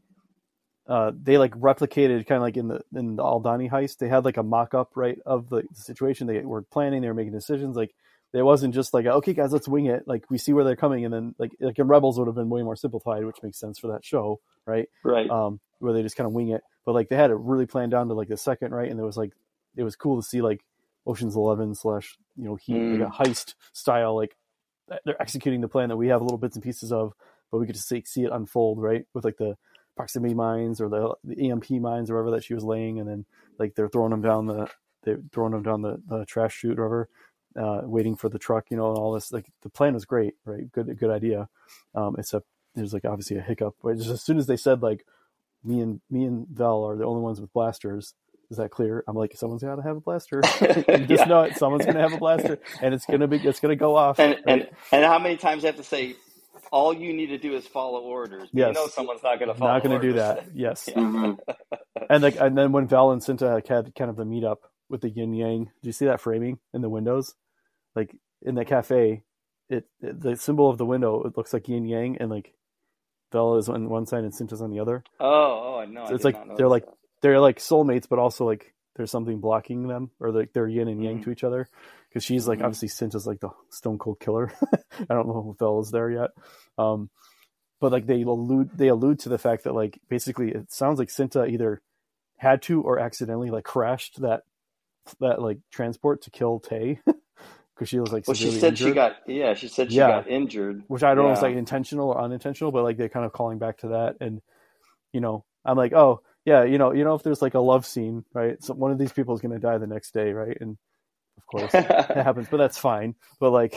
uh they like replicated kind of like in the in the Aldani heist. They had like a mock up right of the, the situation. They were planning. They were making decisions. Like, it wasn't just like, okay guys, let's wing it. Like, we see where they're coming, and then like like in Rebels would have been way more simplified, which makes sense for that show, right? right, Um, where they just kind of wing it. But like they had it really planned down to like the second, right? And there was like it was cool to see like Ocean's Eleven slash you know heat Mm. like a heist style, like they're executing the plan that we have little bits and pieces of, but we get to see see it unfold, right? With like the proximity mines or the the E M P mines or whatever that she was laying, and then like they're throwing them down the they're throwing them down the, the trash chute or whatever, uh, waiting for the truck, you know, and all this. Like, the plan was great, right? Good good idea. Um, except there's like obviously a hiccup. But just as soon as they said like me and me and Vel are the only ones with blasters. Is that clear? I'm like, someone's got to have a blaster. You just Yeah. know it. Someone's going to have a blaster, and it's gonna be it's gonna go off. and right? and and how many times I have to say, all you need to do is follow orders. But Yes. You know someone's not going to follow. Not going to do orders. that. Yes. Yeah. Mhm. And like, and then when Val and Cinta had kind of the meetup with the yin yang, did you see that framing in the windows? Like in the cafe, it, it the symbol of the window, it looks like yin yang, and like Val is on one side and Cinta's on the other. Oh, oh, no. So I it's did like not notice they're like that. they're like soulmates, but also like there's something blocking them, or like they're yin and yang Mhm. to each other. Because she's like Mhm. obviously Cinta's like the stone cold killer. I don't know if Val is there yet. Um, but like they allude they allude to the fact that like basically it sounds like Cinta either had to or accidentally like crashed that that like transport to kill Tay because she was like Well, she severely said she injured, got. Yeah, she said she Yeah. got injured. which I don't know if it's Yeah. like intentional or unintentional, but like they're kind of calling back to that. And you know, I'm like, oh yeah, you know, you know, if there's like a love scene, right? So one of these people is going to die the next day, right? And of course it happens, but that's fine. But like,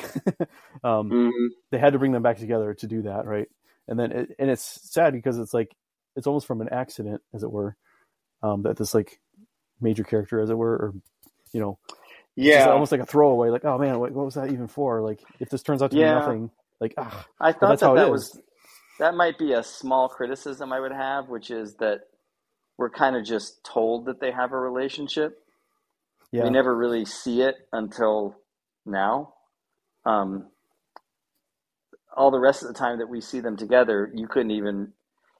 um, Mhm. they had to bring them back together to do that, right? And then it, and it's sad because it's like it's almost from an accident, as it were, um, that this like major character, as it were, or you know, it's just Yeah, almost like a throwaway. Like, oh man, what, what was that even for? Like, if this turns out to Yeah. be nothing, like, ah, I but thought that's how that it that is. was that might be a small criticism I would have, which is that we're kind of just told that they have a relationship. Yeah, We never really see it until now. Um, all the rest of the time that we see them together, you couldn't even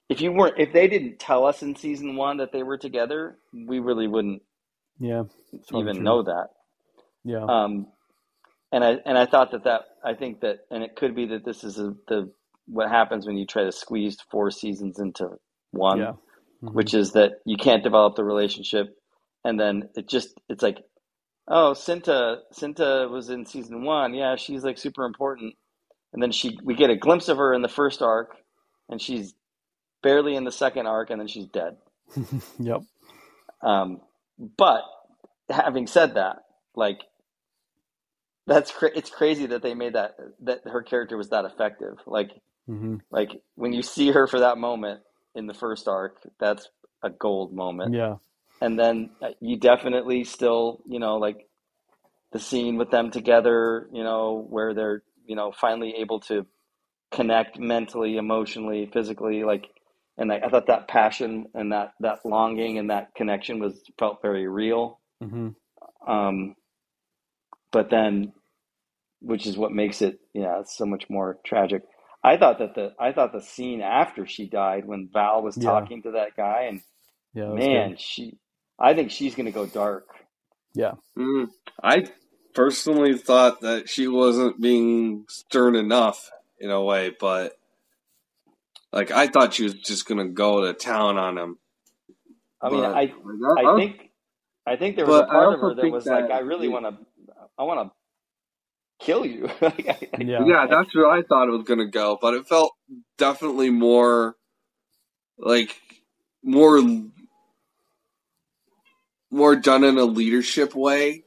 if you weren't, if they didn't tell us in season one that they were together, we really wouldn't Yeah. even know that. Yeah. Um, and I and I thought that that I think that, and it could be that this is a, the what happens when you try to squeeze four seasons into one, Yeah. Mm-hmm. which is that you can't develop the relationship, and then it just it's like, oh, Cinta Cinta was in season one, yeah, she's like super important, and then she we get a glimpse of her in the first arc, and she's barely in the second arc, and then she's dead. Yep. Um, but having said that, like. That's cra- it's crazy that they made that that her character was that effective. Like, mm-hmm. like when you see her for that moment in the first arc, that's a gold moment. Yeah, and then you definitely still, you know, like the scene with them together, you know, where they're, you know, finally able to connect mentally, emotionally, physically, like, and I, I thought that passion and that that longing and that connection was felt very real. Mm-hmm. Um, but then, which is what makes it, yeah, it's so much more tragic. I thought that the I thought the scene after she died, when Val was Yeah. talking to that guy, and Yeah, that was man, good. she, I think she's gonna go dark. Yeah. Mm, I personally thought that she wasn't being stern enough in a way, but like I thought she was just gonna go to town on him. I mean, But- I I think I think there was a But I part of also her that think was like, that I really it- want to, I want to kill you. Like, I- I- Yeah. Yeah, that's where I thought it was gonna go, but it felt definitely more like more more done in a leadership way,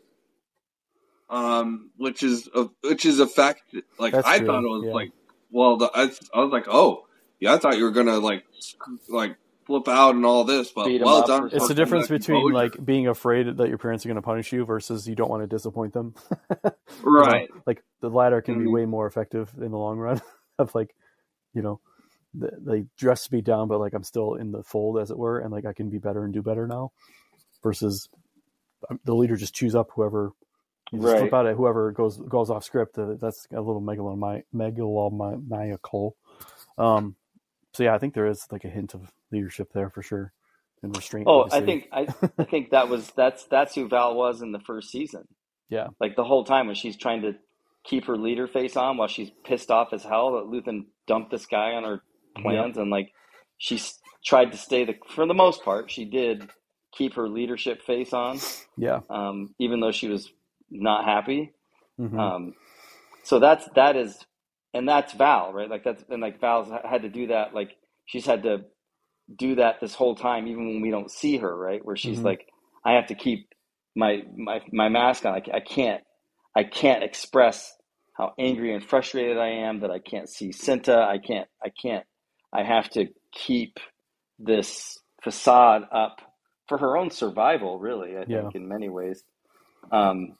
um, which is which is effective. Like That's I true, thought it was yeah. like, well, the, I, I was like, oh, yeah, I thought you were gonna like like flip out and all this, but Beat 'em well up done. or for It's the something. difference that between composure. like being afraid that your parents are going to punish you versus you don't want to disappoint them. Right. You know, like the latter can be Mhm. way more effective in the long run. Of like, you know, the, they dress me down, but like I'm still in the fold, as it were, and like I can be better and do better now. Versus um, the leader just chews up whoever. You just Right. flip out at whoever goes goes off script. Uh, that's a little megalomani- megalomaniacal. Um, so yeah, I think there is like a hint of leadership there for sure, and restraint. Oh, obviously. I think I I think that was that's that's who Val was in the first season. Yeah. Like the whole time when she's trying to keep her leader face on while she's pissed off as hell that Luthen dumped this guy on her plans, and like she's tried to stay the for the most part she did keep her leadership face on, Yeah. um, even though she was not happy. Mhm. Um, so that's that is, and that's Val, right? Like that's and like Val's had to do that. Like she's had to do that this whole time, even when we don't see her, right? Where she's Mhm. like, I have to keep my my my mask on. I, I can't I can't express how angry and frustrated I am that I can't see Cinta. I can't I can't. I have to keep this facade up for her own survival, really. I think Yeah. in many ways. Um,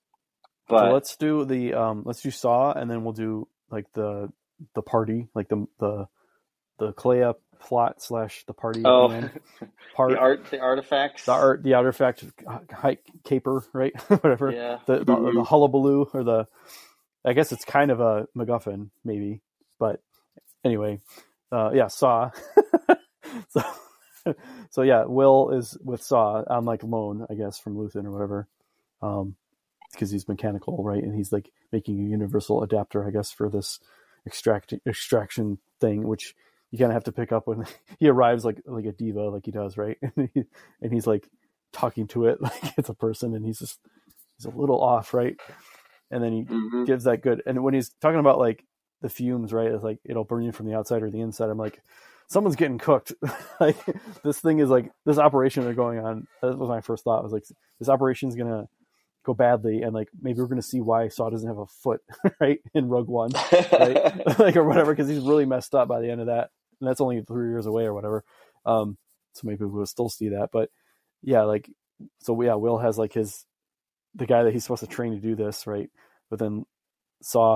So but let's do the um let's do Saw, and then we'll do like the the party, like the the the Clea plot slash the party oh, at the end. Part the art the artifacts. the art the artifact hike caper, right? Whatever. Yeah. The, the Mhm. the hullabaloo, or the I guess it's kind of a MacGuffin maybe, but anyway, uh, yeah, Saw. so so yeah, Will is with Saw on like loan, I guess, from Luthen or whatever. Um, because he's mechanical, right? And he's like making a universal adapter, I guess, for this extract extraction thing, which you kind of have to pick up when he arrives, like like a diva, like he does, right? And, he, and he's like talking to it like it's a person, and he's just he's a little off, right? And then he Mhm. gives that good. And when he's talking about like the fumes, right? It's like it'll burn you from the outside or the inside. I'm like, someone's getting cooked. Like this thing is like this operation they're going on. That was my first thought. Was like this operation's gonna go badly, and like maybe we're gonna see why Saw doesn't have a foot, right, in Rogue One, right, like or whatever, because he's really messed up by the end of that, and that's only three years away or whatever. Um, so maybe we'll still see that, but yeah, like so yeah, Will has like his the guy that he's supposed to train to do this, right, but then Saw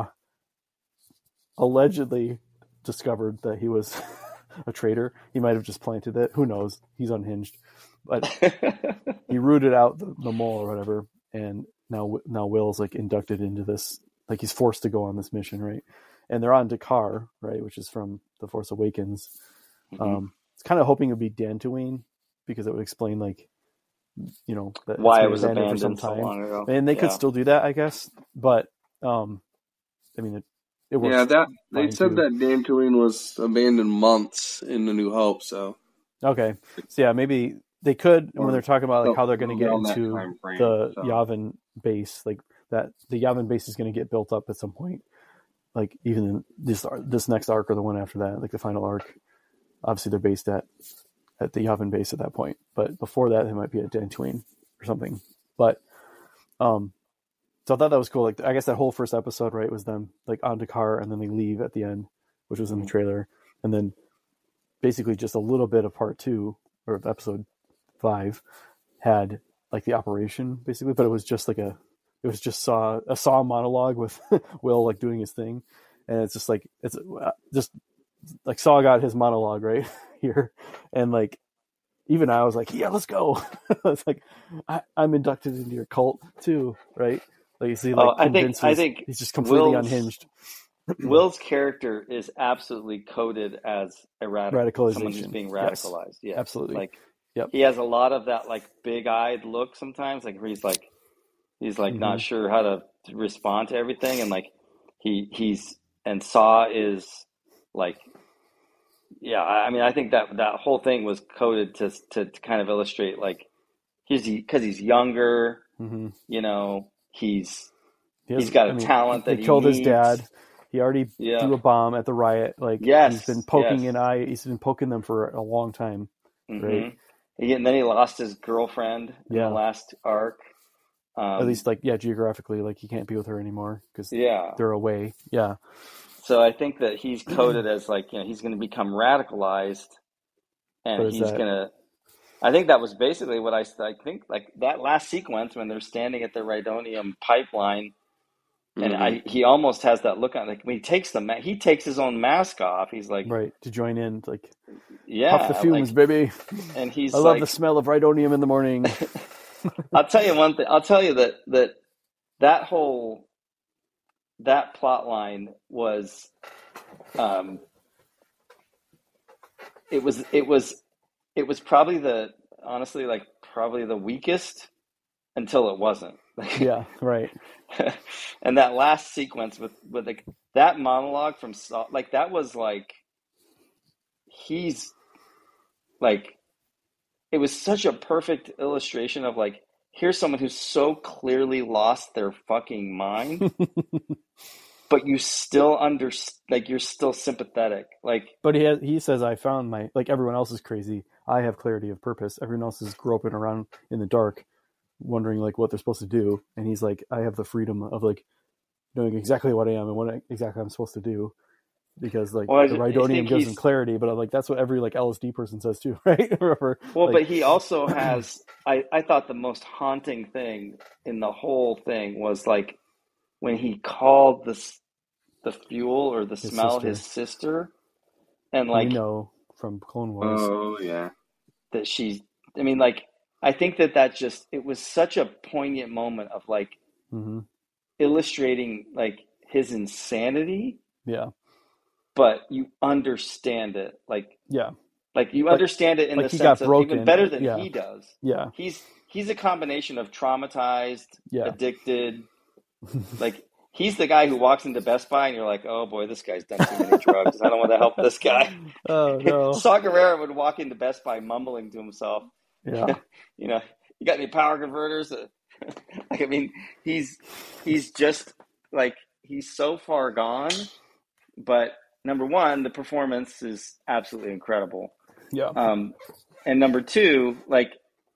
allegedly discovered that he was a traitor. He might have just planted it. Who knows? He's unhinged, but he rooted out the, the mole or whatever. And now, now Will's like inducted into this, like he's forced to go on this mission, right? And they're on Dakar, right, which is from The Force Awakens. Mhm. Um, it's kind of hoping it would be Dantooine because it would explain like, you know, that Why it's it been was abandoned for some abandoned so time. long ago. And they could Yeah. still do that, I guess. But um, I mean, it, it works. Yeah, that they fine, said too. that Dantooine was abandoned months in the New Hope, so Okay, so yeah, maybe they could when Or they're talking about like how they're going to get around that into time frame, the so. Yavin base, like that the Yavin base is going to get built up at some point, like even in this this next arc or the one after that, like the final arc. Obviously, they're based at at the Yavin base at that point, but before that, they might be at Dantooine or something. But um, so I thought that was cool. Like I guess that whole first episode, right, was them like on Dakar and then they leave at the end, which was in the trailer, and then basically just a little bit of part two or episode five had like the operation basically, but it was just like a it was just saw a saw monologue with Will like doing his thing, and it's just like it's just like Saw got his monologue right here, and like even I was like, yeah, let's go. It's like I, I'm inducted into your cult too, right? Like you see, like Oh, I think Vince I was- think he's just completely Will's- unhinged. Will's character is absolutely coded as a radical, someone who's Radicalization. being Yes. radicalized. Yeah, Absolutely. Like, Yep. he has a lot of that like big-eyed look sometimes, like where he's like, he's like not Mhm. sure how to respond to everything, and like he he's and Saw is like, yeah. I I mean, I think that that whole thing was coded to to, to kind of illustrate like he's because he's younger, Mhm. you know, he's He has- He's got a I mean, talent they that he killed his needs. dad. He already Yeah. threw a bomb at the riot. Like Yes, he's been poking yes. an eye. He's been poking them for a long time. Mhm. Right. He- And then he lost his girlfriend in Yeah. the last arc. Um, At least, like, yeah, geographically, like he can't be with her anymore because yeah. they're away. Yeah. So I think that he's coded as like, you know, he's going to become radicalized, and But is he's that- going to. I think that was basically what I, I think like that last sequence when they're standing at the Rhydonium pipeline, and Mhm. I he almost has that look on like when he takes the ma- he takes his own mask off. He's like, Right. To join in, like, yeah, puff the fumes, like- baby. and he's I love like, the smell of Rhydonium in the morning. I'll tell you one thing. I'll tell you that that that whole that plot line was, um, it was it was it was probably the honestly like probably the weakest until it wasn't. Yeah. Right. And that last sequence with with like that monologue from Saw, like that was like he's like it was such a perfect illustration of like here's someone who's so clearly lost their fucking mind, but you still under like you're still sympathetic. Like, But he has, he says, I found my, like everyone else is crazy. I have clarity of purpose. Everyone else is groping around in the dark, wondering like what they're supposed to do. And he's like, I have the freedom of like knowing exactly what I am and what I, exactly I'm supposed to do. Because like Well, I- the I Rhydonium think gives he's- him clarity, but I'm like, that's what every like L S D person says too, right? Or, well, like, but he also has. I I thought the most haunting thing in the whole thing was like when he called this the fuel or the His smell sister. his sister, and we like know from Clone Wars. Oh yeah. that she's. I mean, like I think that that just it was such a poignant moment of like hmm illustrating like his insanity, Yeah. but you understand it like Yeah. like you Like- understand it in like the he sense got of broken. even better than Yeah. he does. Yeah. He's he's a combination of traumatized, Yeah. addicted, like he's the guy who walks into Best Buy and you're like, oh boy, this guy's done too many drugs. I don't want to help this guy. Oh no. Saw Gerrera would walk into Best Buy mumbling to himself, Yeah. you know, you got any power converters? Like, I mean, he's he's just like he's so far gone. But number one, the performance is absolutely incredible. Yeah. Um, and number two, like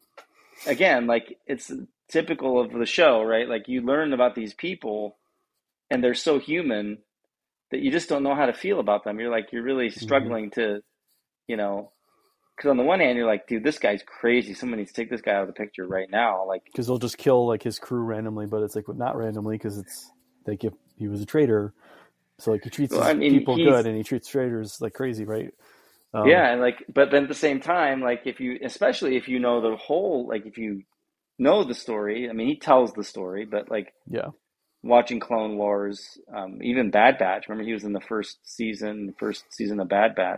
again, like it's typical of the show, right? Like you learn about these people, and they're so human that you just don't know how to feel about them. You're like you're really struggling to, you know. Because on the one hand, you're like, dude, this guy's crazy. Someone needs to take this guy out of the picture right now. Like, Because they'll just kill like his crew randomly, but it's like not randomly because it's like if he was a traitor, so like he treats Well, his I mean, people he's- good and he treats traitors like crazy, right? Um, yeah, and like, but then at the same time, like, if you, especially if you know the whole, like, if you know the story, I mean, he tells the story, but like yeah, watching Clone Wars, um, even Bad Batch. Remember, he was in the first season, first season of Bad Batch.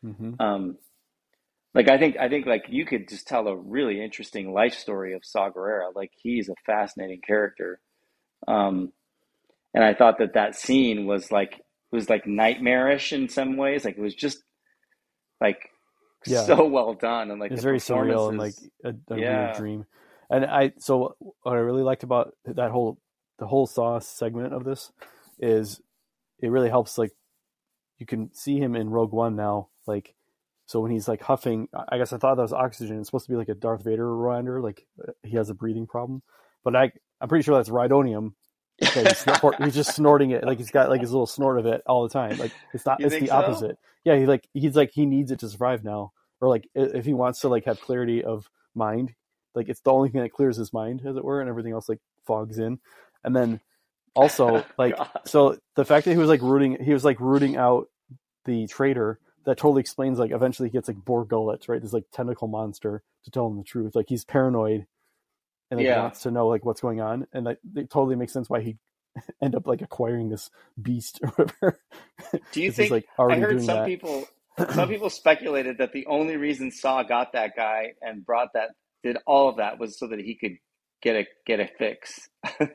Mm-hmm. Um, like I think I think like you could just tell a really interesting life story of Saw Gerrera. Like he's a fascinating character. Um, and I thought that that scene was like was like nightmarish in some ways. Like it was just like Yeah. so well done, and like it's the very surreal and like performances. a, a Yeah. weird dream. And I so what I really liked about that whole the whole Saw segment of this is it really helps, like you can see him in Rogue One now, like so when he's like huffing, I guess I thought that was oxygen. It's supposed to be like a Darth Vader reminder, like he has a breathing problem, but I I'm pretty sure that's Rhydonium. Okay, he's, snort, he's just snorting it, like he's got like his little snort of it all the time. Like it's not, You it's think the so? opposite. Yeah, he like he's like he needs it to survive now, or like if he wants to like have clarity of mind, like it's the only thing that clears his mind, as it were, and everything else like fogs in. And then also like God. so the fact that he was like rooting, he was like rooting out the traitor. That totally explains like eventually he gets like Borg Gullet, right? This like tentacle monster to tell him the truth. Like he's paranoid. And like, Yeah. he wants to know like what's going on, and like it totally makes sense why he end up like acquiring this beast or whatever. Do you He's, think? like, I already heard doing some that. people. Some people speculated that the only reason Saw got that guy and brought that did all of that was so that he could get a get a fix,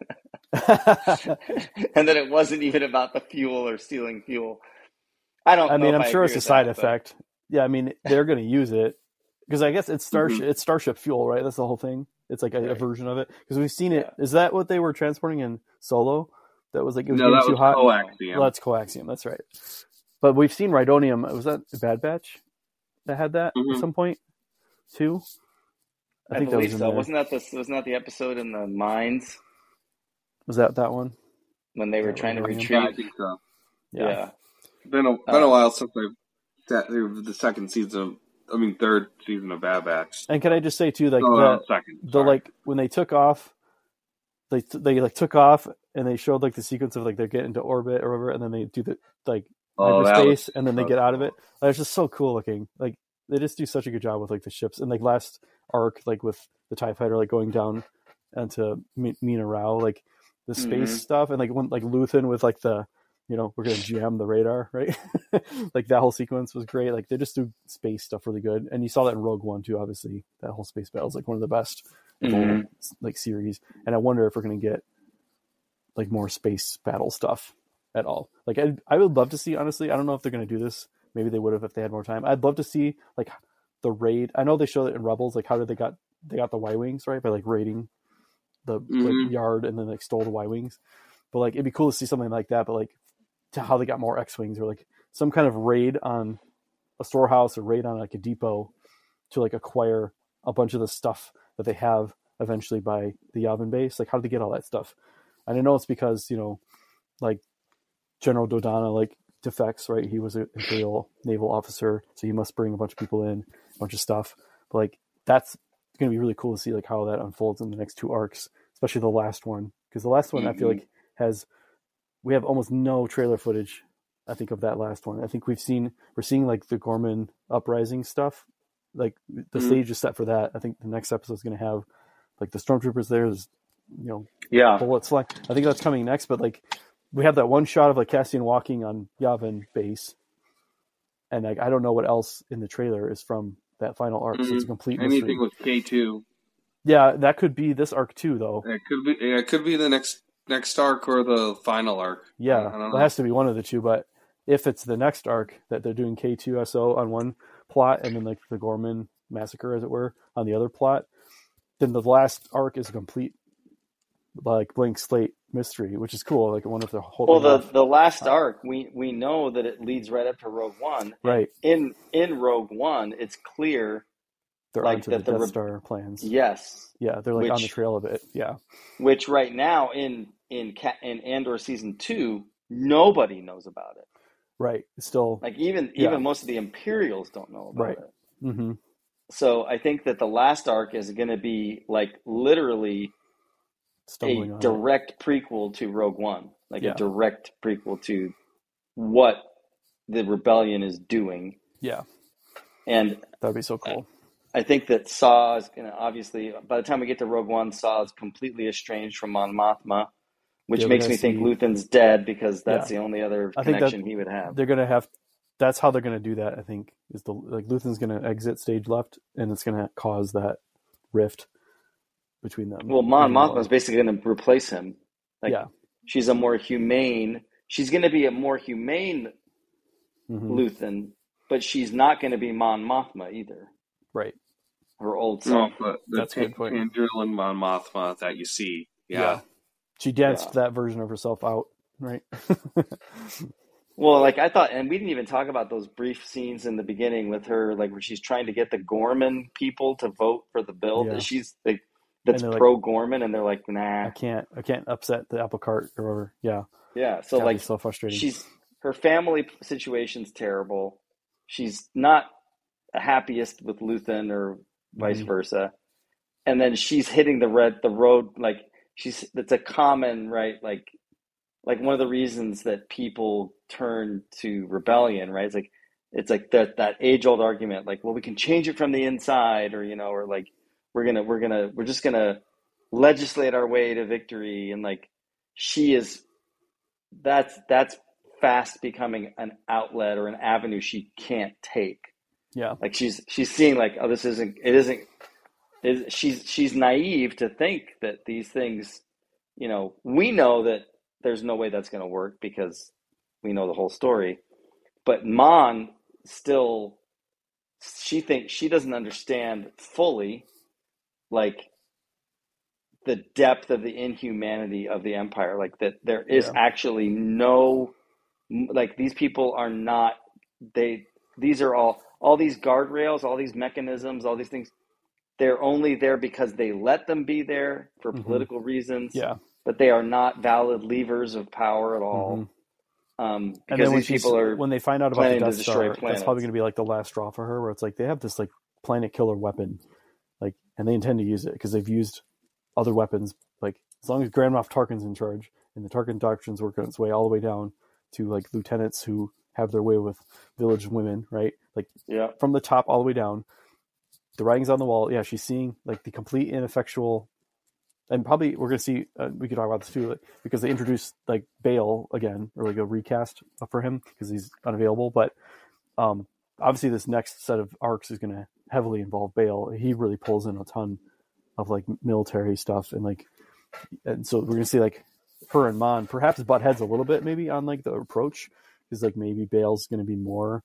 and that it wasn't even about the fuel or stealing fuel. I don't. I know mean, if I'm I sure agree it's a with side that, but- effect. Yeah, I mean, they're going to use it because I guess it's starship. Mhm. It's starship fuel, right? That's the whole thing. It's like a, a Right. version of it because we've seen it. Is that what they were transporting in Solo? That was like it was No, getting that too was hot. coaxium. Well, that's coaxium. That's right. But we've seen Rhydonium. Was that a Bad Batch that had that Mhm. at some point too? I, think that believe was in so. there. Wasn't that the wasn't that the episode in the mines Was that that one? when they were Yeah, trying to Rhydonium. retrieve? Yeah, I think so. Yeah. Been a been a Uh, while since I've sat through the second season of, I mean, third season of Bad Batch. And can I just say too, like Oh, that, second. the sorry. like when they took off, they they like took off and they showed like the sequence of like they get into orbit or whatever, and then they do the like Oh, that hyperspace, was and then they so get out of cool. it. Like, it's just so cool looking. Like they just do such a good job with like the ships and like last arc, like with the TIE fighter like going down into Mi- Mina Rao, like the space Mhm. stuff, and like when like Luthen with like the, you know, we're gonna jam the radar, right? Like that whole sequence was great. Like they just do space stuff really good, and you saw that in Rogue One too. Obviously, that whole space battle is like one of the best of the whole, Mhm. like series. And I wonder if we're gonna get like more space battle stuff at all. Like I, I would love to see. Honestly, I don't know if they're gonna do this. Maybe they would have if they had more time. I'd love to see like the raid. I know they showed it in Rebels. Like how did they got they got the Y wings, right, by like raiding the Mhm. like yard and then like stole the Y wings. But like it'd be cool to see something like that. But like to how they got more X wings or like some kind of raid on a storehouse or raid on like a depot to like acquire a bunch of the stuff that they have eventually by the Yavin base. Like how did they get all that stuff? And I know it's because, you know, like General Dodonna like defects, right? He was an Imperial naval officer, so he must bring a bunch of people in, a bunch of stuff. But like that's going to be really cool to see like how that unfolds in the next two arcs, especially the last one, because the last one Mhm. I feel like has we have almost no trailer footage. I think of that last one. I think we've seen we're seeing like the Gorman uprising stuff. Like the Mhm. stage is set for that. I think the next episode is going to have like the stormtroopers there. There's, you know, Yeah. bullets flying. I think that's coming next. But like we have that one shot of like Cassian walking on Yavin base, and like I don't know what else in the trailer is from that final arc. So it's a complete mystery. Anything with K two. Yeah, that could be this arc too, though. It could be. Yeah, it could be the next next arc or the final arc. Yeah, I don't well, know. it has to be one of the two. But if it's the next arc that they're doing K two S O on one plot and then like the Gorman massacre, as it were, on the other plot, then the last arc is a complete like blank slate mystery, which is cool. Like I wonder if they're holding Well, the off. the last arc, we we know that it leads right up to Rogue One. Right, In in Rogue One, it's clear. they're like onto that the the Death re- Star plans. Yes, Yeah, they're like on the which trail of it. Yeah, which right now in in Ca- in Andor season two, nobody knows about it. right. It's still Like even Yeah. even most of the Imperials don't know about Right. it. hmm So I think that the last arc is going to be like literally stumbling a on it. direct prequel to Rogue One, like Yeah. a direct prequel to what the rebellion is doing. Yeah, And that'd be so cool. I think that Saw is going to obviously, by the time we get to Rogue One, Saw is completely estranged from Mon Mothma, which Yeah, we're makes gonna me think see- Luthen's dead because that's Yeah. the only other I think that- connection he would have. They're gonna have that's how they're going to do that. I think is the like Luthen's going to exit stage left, and it's going to cause that rift between them. Well, Mon Mothma is basically going to replace him. Like, yeah, she's a more humane. She's going to be a more humane mm-hmm. Luthen, but she's not going to be Mon Mothma either. Right. Her old self. No, but the That's a good point. Tangerine Mon Mothma that you see. Yeah. yeah. She danced Yeah. that version of herself out, right? Well, like I thought, and we didn't even talk about those brief scenes in the beginning with her, like where she's trying to get the Gorman people to vote for the bill. Yeah. That she's like, that's And they're pro Gorman, and they're like, I nah. can't, I can't upset the apple cart or whatever. Yeah. Yeah. So Gotta like, be so frustrating. she's her family situation's terrible. She's not the happiest with Luthen or vice Mhm. versa, and then she's hitting the red the road like she's. That's a common right like. Like one of the reasons that people turn to rebellion, right? It's like it's like that that age old argument, like, well, we can change it from the inside, or you know, or like we're gonna we're gonna we're just gonna legislate our way to victory, and like she is that's that's fast becoming an outlet or an avenue she can't take. Yeah. Like she's she's seeing like, oh, this isn't it isn't is she's she's naive to think that these things, you know, we know that there's no way that's going to work because we know the whole story. But Mon still, she thinks she doesn't understand fully, like the depth of the inhumanity of the Empire. Like that, there is Yeah. actually no, like these people are not. They these are all all these guardrails, all these mechanisms, all these things. They're only there because they let them be there for Mhm. political reasons. Yeah. But they are not valid levers of power at all. Mhm. Um, And because then when, these she's, people are when they find out about the planning to Death destroy Star, that's planets. probably going to be like the last straw for her, where it's like they have this like planet killer weapon, like, and they intend to use it because they've used other weapons. Like as long as Grand Moff Tarkin's in charge, and the Tarkin doctrine's working its way all the way down to like lieutenants who have their way with village women, right? Like yeah, from the top all the way down. The writing's on the wall. Yeah, she's seeing like the complete ineffectual, and probably we're gonna see. Uh, we could talk about this too, like, because they introduced like Bale again, or like a recast for him because he's unavailable. But um, obviously, this next set of arcs is gonna heavily involve Bale. He really pulls in a ton of like military stuff, and like, and so we're gonna see like her and Mon perhaps butt heads a little bit maybe on like the approach, because like maybe Bale's gonna be more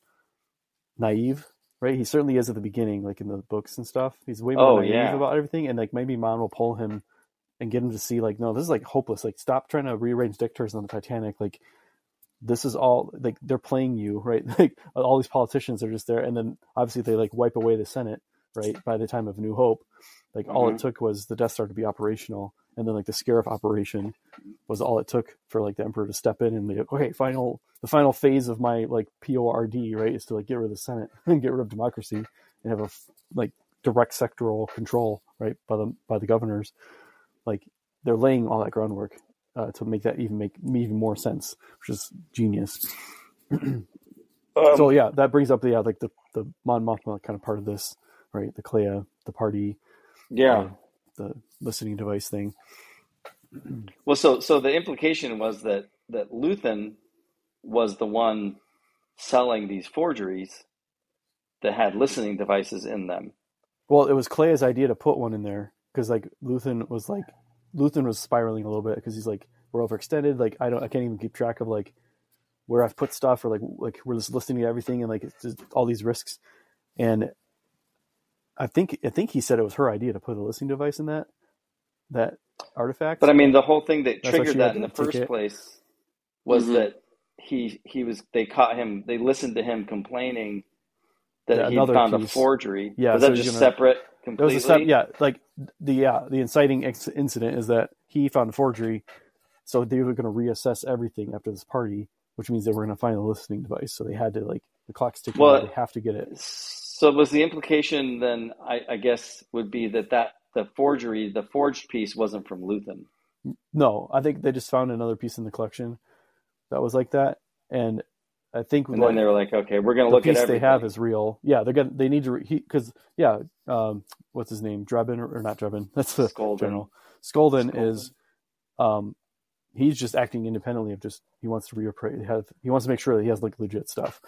naive. Right, he certainly is at the beginning, like in the books and stuff. He's way more Oh, naive yeah. about everything, and like maybe Mon will pull him and get him to see, like, no, this is like hopeless. Like, stop trying to rearrange dictators on the Titanic. Like, this is all like they're playing you, right? Like all these politicians are just there, and then obviously they like wipe away the Senate, right? By the time of New Hope, like all Mhm. it took was the Death Star to be operational, and then like the Scarif operation was all it took for like the Emperor to step in and be like, okay, final the final phase of my like P O R D, right, is to like get rid of the Senate and get rid of democracy and have a like direct sectoral control, right, by the by the governors. Like they're laying all that groundwork uh, to make that even make even more sense, which is genius. Um, So yeah, that brings up the yeah, like the the Mon Mothma kind of part of this, right? The Clea, the party, yeah. uh, the listening device thing. Well, so so the implication was that that Luthen was the one selling these forgeries that had listening devices in them. Well, it was Clea's idea to put one in there because like Luthen was like Luthen was spiraling a little bit because he's like, we're overextended. Like I don't, I can't even keep track of like where I've put stuff, or like like we're just listening to everything, and like it's just all these risks. And I think I think he said it was her idea to put a listening device in that that artifact. But I mean, the whole thing that That's why triggered she that had in the to first take it. place was Mhm. that he he was they caught him. They listened to him complaining that Yeah, he another found a piece. Yeah, Yeah, was so that he's just gonna- separate It was completely? a step, yeah, like the yeah the inciting ex- incident is that he found a forgery, so they were going to reassess everything after this party, which means they were going to find a listening device. So they had to like the clock's ticking. Well, they have to get it. So was the implication then? I, I guess would be that that the forgery, the forged piece, wasn't from Luthen. No, I think they just found another piece in the collection that was like that, and I think And like, then they were like, okay, we're going to the look at piece everything. they have is real. Yeah, they're gonna they need to because yeah, um, what's his name, Drebin or, or not Drebin? That's the Skolden. general. Skolden, Skolden. is, um, he's just acting independently of just he wants to reappraise have he wants to make sure that he has like legit stuff,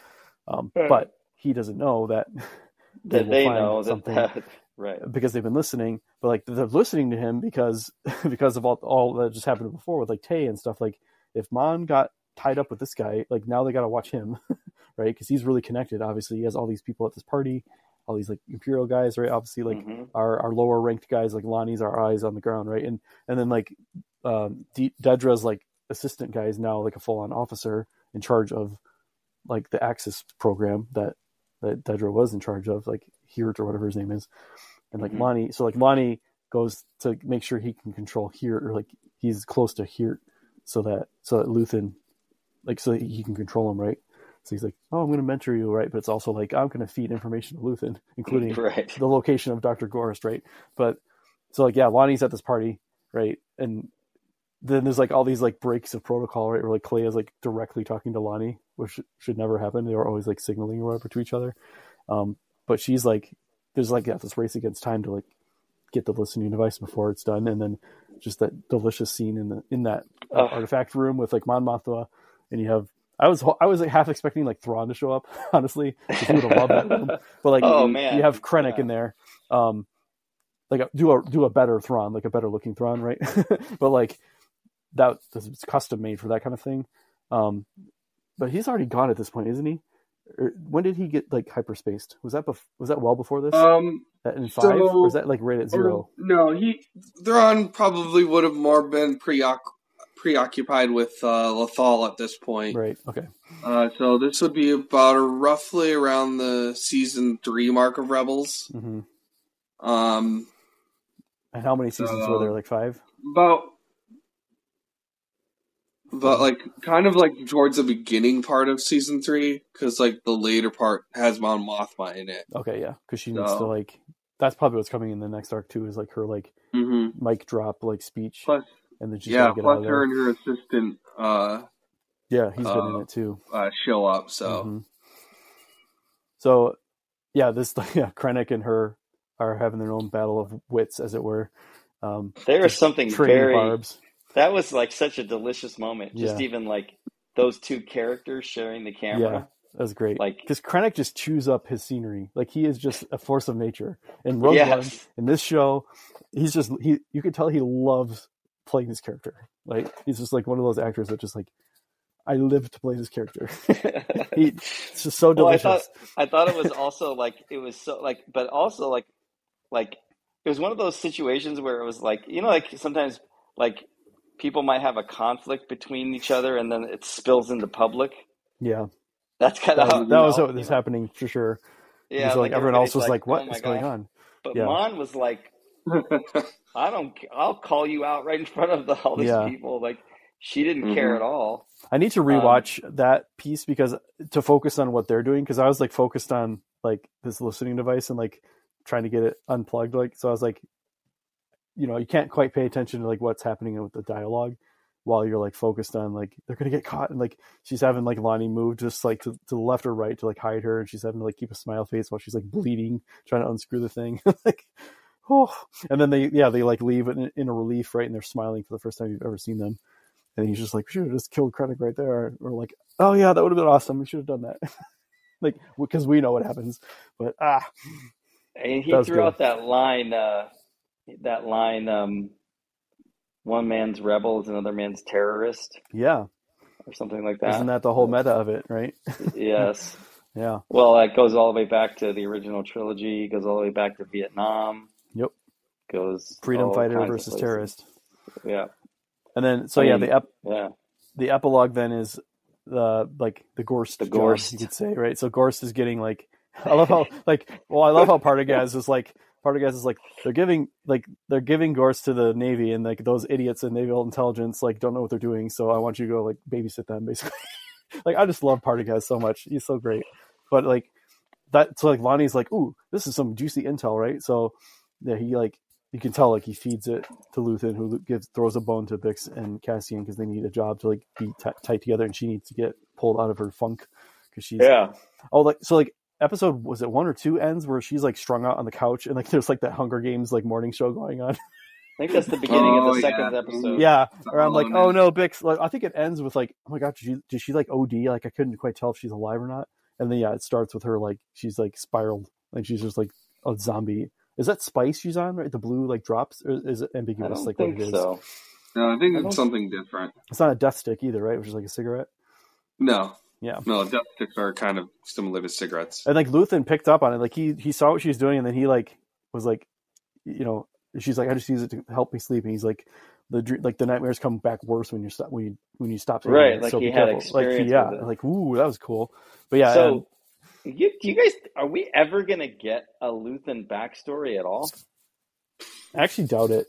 Um, but he doesn't know that they, that they know something that, right, because they've been listening. But like they're listening to him because because of all all that just happened before with like Tay and stuff. Like if Mon got tied up with this guy, like now they got to watch him, right? Because he's really connected. Obviously, he has all these people at this party, all these like Imperial guys, right? Obviously, like mm-hmm. our, our lower ranked guys, like Lonnie's our eyes on the ground, right? And and then like um, De- Dedra's like assistant guy is now like a full on officer in charge of like the Axis program that that Dedra was in charge of, like Hirt or whatever his name is, and like mm-hmm. Lonnie. So like Lonnie goes to make sure he can control Hirt, or like he's close to Hirt, so that so that Luthen, like so that he can control him, right? So he's like, oh, I'm going to mentor you, right? But it's also like, I'm going to feed information to Luthen, including right. the location of Doctor Gorst, right? But so like, yeah, Lonnie's at this party, right? And then there's like all these like breaks of protocol, right? Where like Clea's like directly talking to Lonnie, which should never happen. They were always like signaling or whatever to each other. Um, but she's like, there's like yeah, this race against time to like get the listening device before it's done. And then just that delicious scene in the in that uh, oh. artifact room with like Mon Mothma, and you have, I was I was like half expecting like Thrawn to show up, honestly. He would have loved that room. But like oh, you, man. you have Krennic yeah. in there, um, like a, do a do a better Thrawn, like a better looking Thrawn, right? But like that it's custom made for that kind of thing. Um, but he's already gone at this point, isn't he? Or, when did he get like hyperspaced? Was that bef- was that well before this? Um, in five, so, or is that like right at zero? No, he Thrawn probably would have more been preoc- preoccupied with uh, Lothal at this point. Right. Okay. Uh, so this would be about a, roughly around the season three mark of Rebels. Mm-hmm. Um, and how many seasons uh, were there? Like five? About, but like kind of like towards the beginning part of season three, because like the later part has Mon Mothma in it. Okay, yeah, because she so. needs to like. That's probably what's coming in the next arc too. Is like her like mm-hmm. mic drop like speech. Plus, and then she's yeah, get plus out of her and her assistant. Uh, yeah, he's uh, been in it too. Uh, show up, so. Mm-hmm. So, yeah, this yeah, Krennic and her are having their own battle of wits, as it were. Um, there is something very. Barbs. That was like such a delicious moment. Just yeah. even like those two characters sharing the camera. Yeah, that was great. Like because Krennic just chews up his scenery. Like he is just a force of nature. In Rogue yes. One, in this show, he's just he. You could tell he loves playing this character. Like he's just like one of those actors that just like, I live to play this character. he, it's just so delicious. Well, I thought I thought it was also like it was so like, but also like like it was one of those situations where it was like, you know, like sometimes like people might have a conflict between each other and then it spills into public. Yeah, that's kind of that, how that was what was happening for sure. Yeah, so, like, like everyone else was like, like "What oh is God. going on?" But yeah. Mon was like, "I don't. I'll call you out right in front of the, all these yeah. people." Like she didn't mm-hmm. care at all. I need to rewatch um, that piece because to focus on what they're doing, because I was like focused on like this listening device and like trying to get it unplugged. Like, so I was like, you know, you can't quite pay attention to like what's happening with the dialogue while you're like focused on like they're gonna get caught, and like she's having like Lonnie move just like to, to the left or right to like hide her, and she's having to like keep a smile face while she's like bleeding, trying to unscrew the thing. Like, oh, and then they yeah they like leave in, in a relief, right, and they're smiling for the first time you've ever seen them. And he's just like, we should have just killed Krennic right there. Or like, oh yeah, that would have been awesome. We should have done that. Like, because we know what happens. But ah, and he threw out that line. Uh, that line. Um, one man's rebel is another man's terrorist. Yeah, or something like that. Isn't that the whole meta of it, right? Yes. Yeah. Well, that goes all the way back to the original trilogy. Goes all the way back to Vietnam. Yep. Goes freedom fighter versus terrorist. Yeah. And then, so I yeah, mean, the ep- yeah, the epilogue then is the like the Gorst, the Gorst, job, you could say, right? So Gorst is getting like, I love how like, well, I love how Partagaz is like, Partagaz is like, they're giving like they're giving Gorst to the Navy, and like those idiots in naval intelligence like don't know what they're doing, so I want you to go like babysit them, basically. Like I just love Partagaz so much; he's so great. But like that, so like Lonnie's like, ooh, this is some juicy intel, right? So yeah, he like. You can tell, like, he feeds it to Luthen, who gives throws a bone to Bix and Cassian because they need a job to, like, be t- tight together, and she needs to get pulled out of her funk because she's yeah. Oh, like so, like episode was it one or two ends where she's like strung out on the couch and like there's like that Hunger Games like morning show going on. I think that's the beginning oh, of the second yeah. episode. Yeah, or I'm like, oh no, Bix. Like, I think it ends with like, oh my god, did she, did she like O D? Like, I couldn't quite tell if she's alive or not. And then yeah, it starts with her like she's like spiraled, like she's just like a zombie. Is that spice she's on, right? The blue like drops, or is it ambiguous? I don't like think what it is? so. No, I think I it's don't- something different. It's not a death stick either, right? Which is like a cigarette. No, Yeah. no, death sticks are kind of similar to cigarettes. And like Luthen picked up on it, like he he saw what she was doing, and then he like was like, you know, she's like, I just use it to help me sleep, and he's like, the dr- like the nightmares come back worse when you stop when you when you stop taking Right, it, like so he be had careful. Like experience he, yeah, with it. like ooh, that was cool. But yeah, So, you, do you guys, are we ever going to get a Luthen backstory at all? I actually doubt it.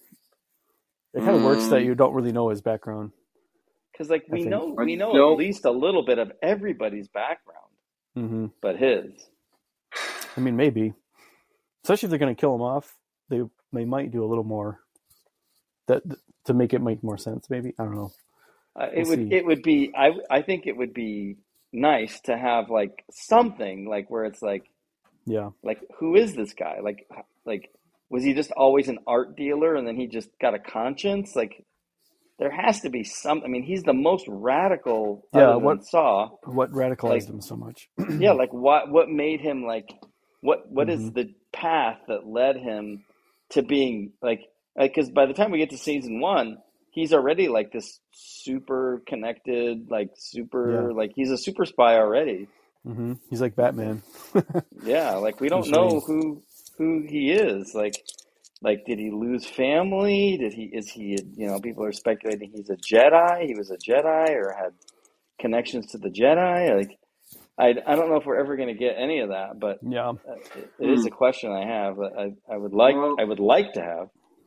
It kind of Mm. works that you don't really know his background. Because, like, I we think- know we know Nope. at least a little bit of everybody's background, hmm but his. I mean, maybe, especially if they're going to kill him off, they they might do a little more that to make it make more sense. Maybe I don't know. Uh, it We'll would see. it would be I I think it would be nice to have like something like where it's like Yeah, like who is this guy? Like like was he just always an art dealer and then he just got a conscience? Like there has to be some. I mean, he's the most radical. Yeah, other than what- Saw. what radicalized Like- him so much? Yeah, like what what made him like what what is Mhm. the path that led him to being like because by the time we get to season one, he's already like this super connected, like super Yeah. like he's a super spy already. hmm He's like Batman. Yeah, like we don't Bruce know Wayne. who who he is. Like like did he lose family? Did he is he you know people are speculating he's a Jedi. He was a Jedi or had connections to the Jedi. Like I, I don't know if we're ever going to get any of that, but Yeah, uh, it, it is a question I have that I, I would like Well- I would like to have.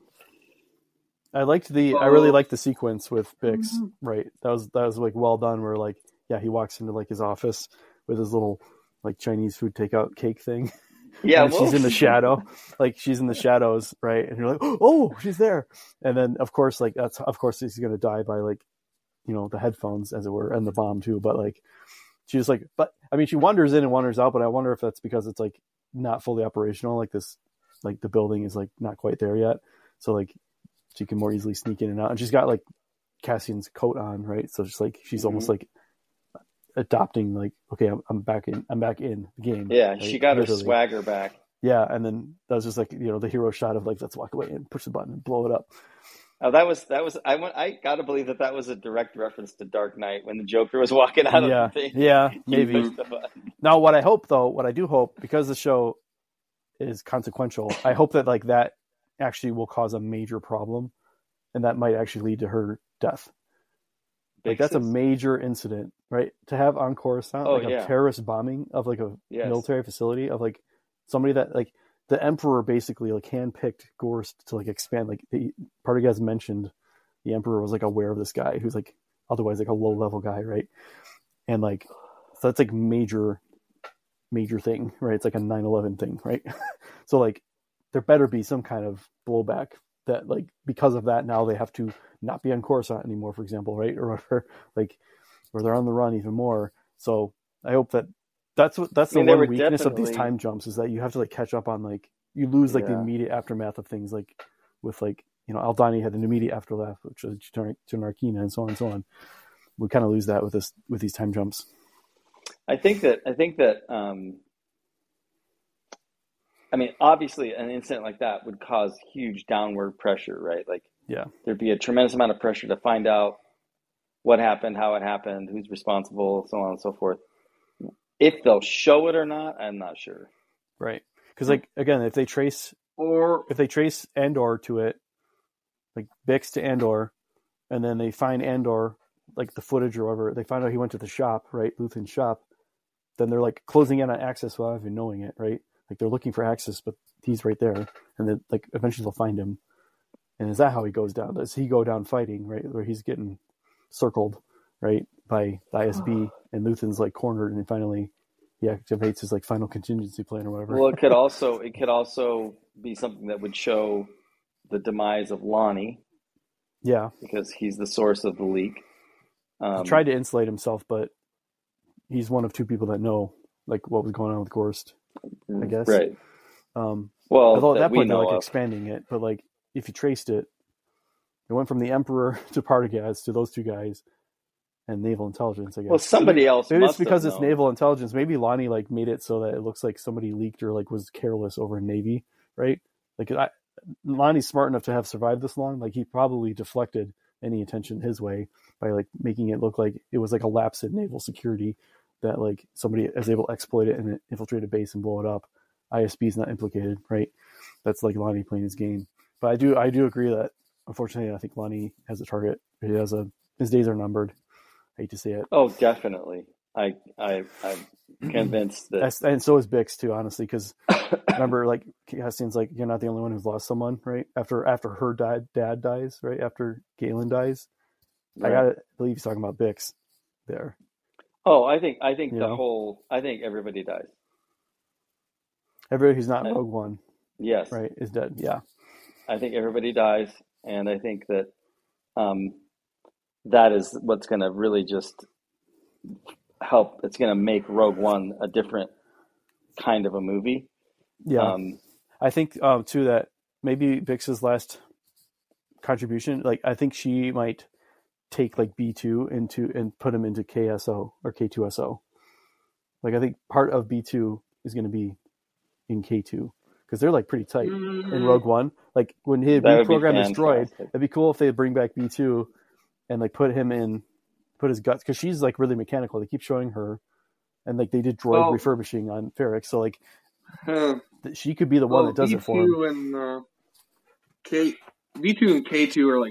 I liked the. I really Well- liked the sequence with Bix. Mhm. Right, that was that was like well done. Where like yeah, he walks into like his office with his little like Chinese food takeout cake thing. Yeah, and she's in the shadow, like she's in the shadows, right? And you're like, oh, she's there. And then of course, like that's of course he's gonna die by like, you know, the headphones as it were, and the bomb too. But like, she's like, but I mean, she wanders in and wanders out. But I wonder if that's because it's like not fully operational. Like this, like the building is like not quite there yet, so like she can more easily sneak in and out. And she's got like Cassian's coat on, right? So just like she's Mhm. almost like adopting, like, okay, I'm, I'm back in, I'm back in the game. Yeah, right? she got her Literally. swagger back. Yeah, and then that was just like, you know, the hero shot of like, let's walk away and push the button and blow it up. Oh, that was that was I went, I got to believe that that was a direct reference to Dark Knight when the Joker was walking out Yeah, of the thing. yeah, He maybe. pushed the button. Now, what I hope though, what I do hope, because the show is consequential, I hope that like that actually will cause a major problem, and that might actually lead to her death. Like that's a Bix's? major incident, right? To have on Coruscant, Oh, like yeah. a terrorist bombing of like a Yes. military facility of like somebody that like the Emperor basically like handpicked Gorst to like expand. Like the, Partagas mentioned, the Emperor was like aware of this guy who's like otherwise like a low level guy, right? And like so that's like major, major thing, right? It's like a nine eleven thing, right? So like there better be some kind of blowback that like because of that now they have to not be on Coruscant anymore, for example, right? Or whatever, like, or they're on the run even more. So I hope that that's what that's I mean, the they one were weakness of these definitely- time jumps is that you have to like catch up on like you lose like the Yeah. immediate aftermath of things, like with like you know Aldani had an immediate aftermath, which was Janarkina and so on and so on. We kind of lose that with this with these time jumps. I think that I think that um, I mean, obviously, an incident like that would cause huge downward pressure, right? Like, Yeah, there'd be a tremendous amount of pressure to find out what happened, how it happened, who's responsible, so on and so forth. If they'll show it or not, I'm not sure. right. Because like again, if they trace Or if they trace Andor to it, like Bix to Andor, and then they find Andor, like the footage or whatever, they find out he went to the shop, right, Luthen's shop, then they're like closing in on access without even knowing it, right? Like they're looking for access, but he's right there, and then like eventually they'll find him. And is that how he goes down? Does he go down fighting, right, where he's getting circled, right, by the I S B, and Luthen's like cornered, and finally he activates his like final contingency plan or whatever. Well, it could also it could also be something that would show the demise of Lonnie yeah, because he's the source of the leak. Um, he tried to insulate himself, but he's one of two people that know like what was going on with Gorst. I guess. right. Um, Well, although at that that we point they're know like of. expanding it, but like if you traced it, it went from the Emperor to Partagas to those two guys, and naval intelligence, I guess. Well, somebody maybe, else maybe must it's because have it's known. naval intelligence. Maybe Lonnie like made it so that it looks like somebody leaked or like was careless over Navy, right? Like I, Lonnie's smart enough to have survived this long. Like he probably deflected any attention his way by like making it look like it was like a lapse in naval security that like somebody is able to exploit it and infiltrate a base and blow it up. I S B is not implicated, right? That's like Lonnie playing his game. But I do I do agree that unfortunately I think Lonnie has a target. He has a his days are numbered. I hate to say it. Oh, definitely. I I I'm convinced that, That's, and so is Bix too, honestly, because remember, like Castian's like you're not the only one who's lost someone, right? After after her dad dad dies, right? After Galen dies, right. I gotta believe he's talking about Bix there. Oh, I think I think You the know? whole I think everybody dies. Everybody who's not in I- Rogue One, Yes, right, is dead. Yeah. I think everybody dies, and I think that um, that is what's going to really just help. It's going to make Rogue One a different kind of a movie. Yeah. Um, I think um, too that maybe Bix's last contribution, like I think she might take like B two into and put him into K S O or K two S O. Like I think part of B two is going to be in K two because they're like pretty tight in Rogue One. Like when he That would be reprogrammed his droid, fantastic. it'd be cool if they bring back B two and like put him in, put his guts because she's like really mechanical. They keep showing her, and like they did droid Oh. refurbishing on Ferrix, so like Huh. th- she could be the one Well, that does B it for him. two and uh, K B two and K two are like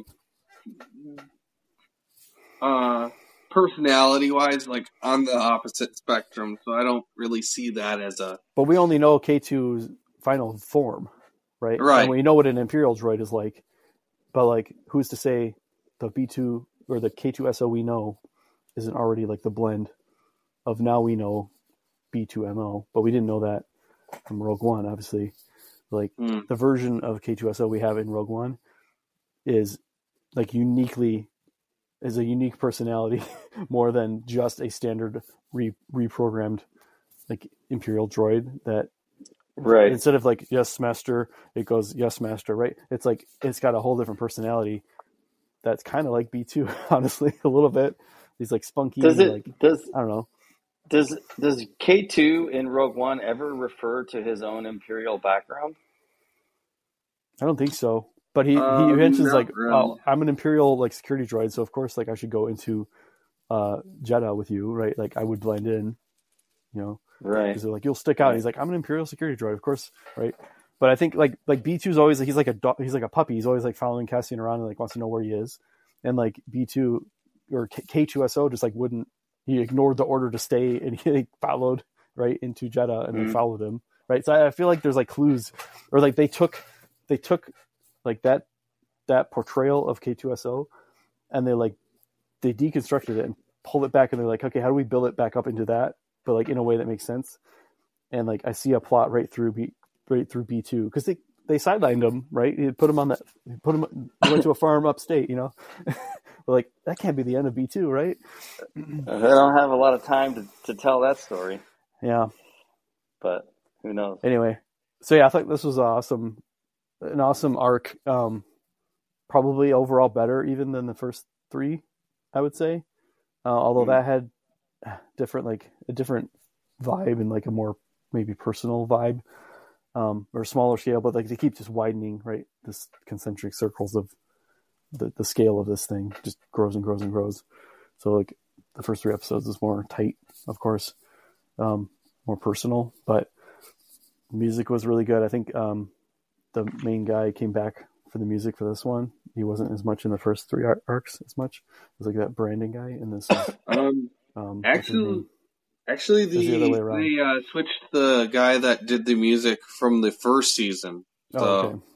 uh personality wise like on the opposite spectrum, so I don't really see that as a But we only know K two's final form, right? Right. And we know what an Imperial droid is like. But like, who's to say the B two or the K two S O we know isn't already like the blend of now we know B two M O, but we didn't know that from Rogue One, obviously. Like Hmm. the version of K two S O we have in Rogue One is like uniquely is a unique personality more than just a standard re- reprogrammed like Imperial droid that right. instead of like yes master it goes yes master, right? It's like it's got a whole different personality that's kind of like B two honestly a little bit. He's like spunky, Does it like does I don't know. does does K two in Rogue One ever refer to his own Imperial background? I don't think so. But he, he Um, mentions not like, really. oh, I'm an Imperial like security droid, so of course like I should go into uh, Jeddah with you, right? Like I would blend in, you know, Right. because they're like you'll stick out. Right. He's like I'm an Imperial security droid, of course, right? But I think like like B two's always he's like a dog, he's like a puppy. He's always like following Cassian around and like wants to know where he is. And like B two or K two S O just like wouldn't. He ignored the order to stay and he like, followed right into Jeddah and then Mhm. followed him, right? So I, I feel like there's like clues, or like they took they took like that that portrayal of K two S O and they like they deconstructed it and pulled it back and they're like, okay, how do we build it back up into that, but like in a way that makes sense? And like I see a plot right through B right through B two because they they sidelined him, right? He put him on that, put him he went to a farm upstate, you know. But like that can't be the end of B two, right? They don't have a lot of time to, to tell that story, Yeah. but who knows? Anyway, so yeah, I thought this was awesome, an awesome arc. Um, probably overall better even than the first three, I would say. Uh, although Mhm. that had different, like a different vibe and like a more maybe personal vibe, um, or smaller scale. But like they keep just widening, right? This concentric circles of the the scale of this thing just grows and grows and grows. So like the first three episodes is more tight, of course, um, more personal, but music was really good. I think um, the main guy came back for the music for this one. He wasn't as much in the first three ar- arcs as much. It was like that Brandon guy in this. Um, Um, what's his actually, name? actually, It was the the, other way around. they uh, switched the guy that did the music from the first season. So, Oh, okay.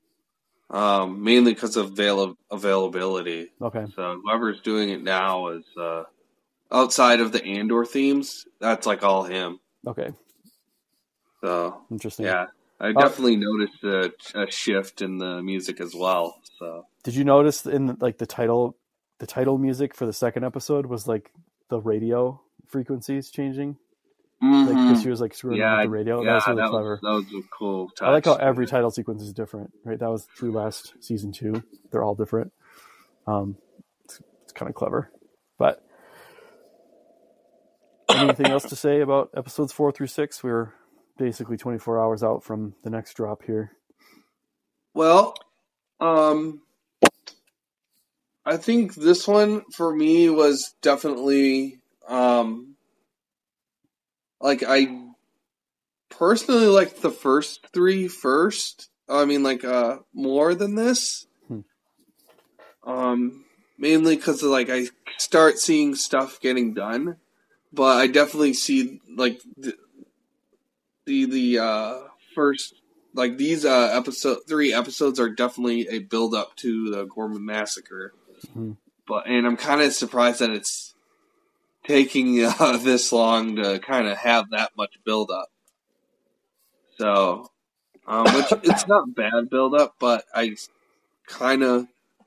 um, mainly because of avail- availability. Okay. So whoever's doing it now is uh, outside of the Andor themes. That's like all him. Okay. So Interesting. yeah, I Uh, definitely noticed a, a shift in the music as well. So Did you notice in like the title, the title music for the second episode was like the radio frequencies changing? Like because she was like screwing yeah, around with the radio. yeah, that was really that clever. was that was a cool touch. I like how every title sequence is different, right? That was through last season two. They're all different. Um, it's, it's kind of clever, but anything else to say about episodes four through six? We're basically twenty-four hours out from the next drop here. Well, um, I think this one for me was definitely, um, like I personally liked the first three first. I mean, like, uh, more than this. Hmm. Um, mainly because, like, I start seeing stuff getting done. But I definitely see, like, the, the, the uh, first, like, these uh, episode, three episodes are definitely a build-up to the Gorman Massacre. Mm-hmm. But, and I'm kind of surprised that it's taking uh, this long to kind of have that much build-up. So, um, which, it's not bad build-up, but I kind of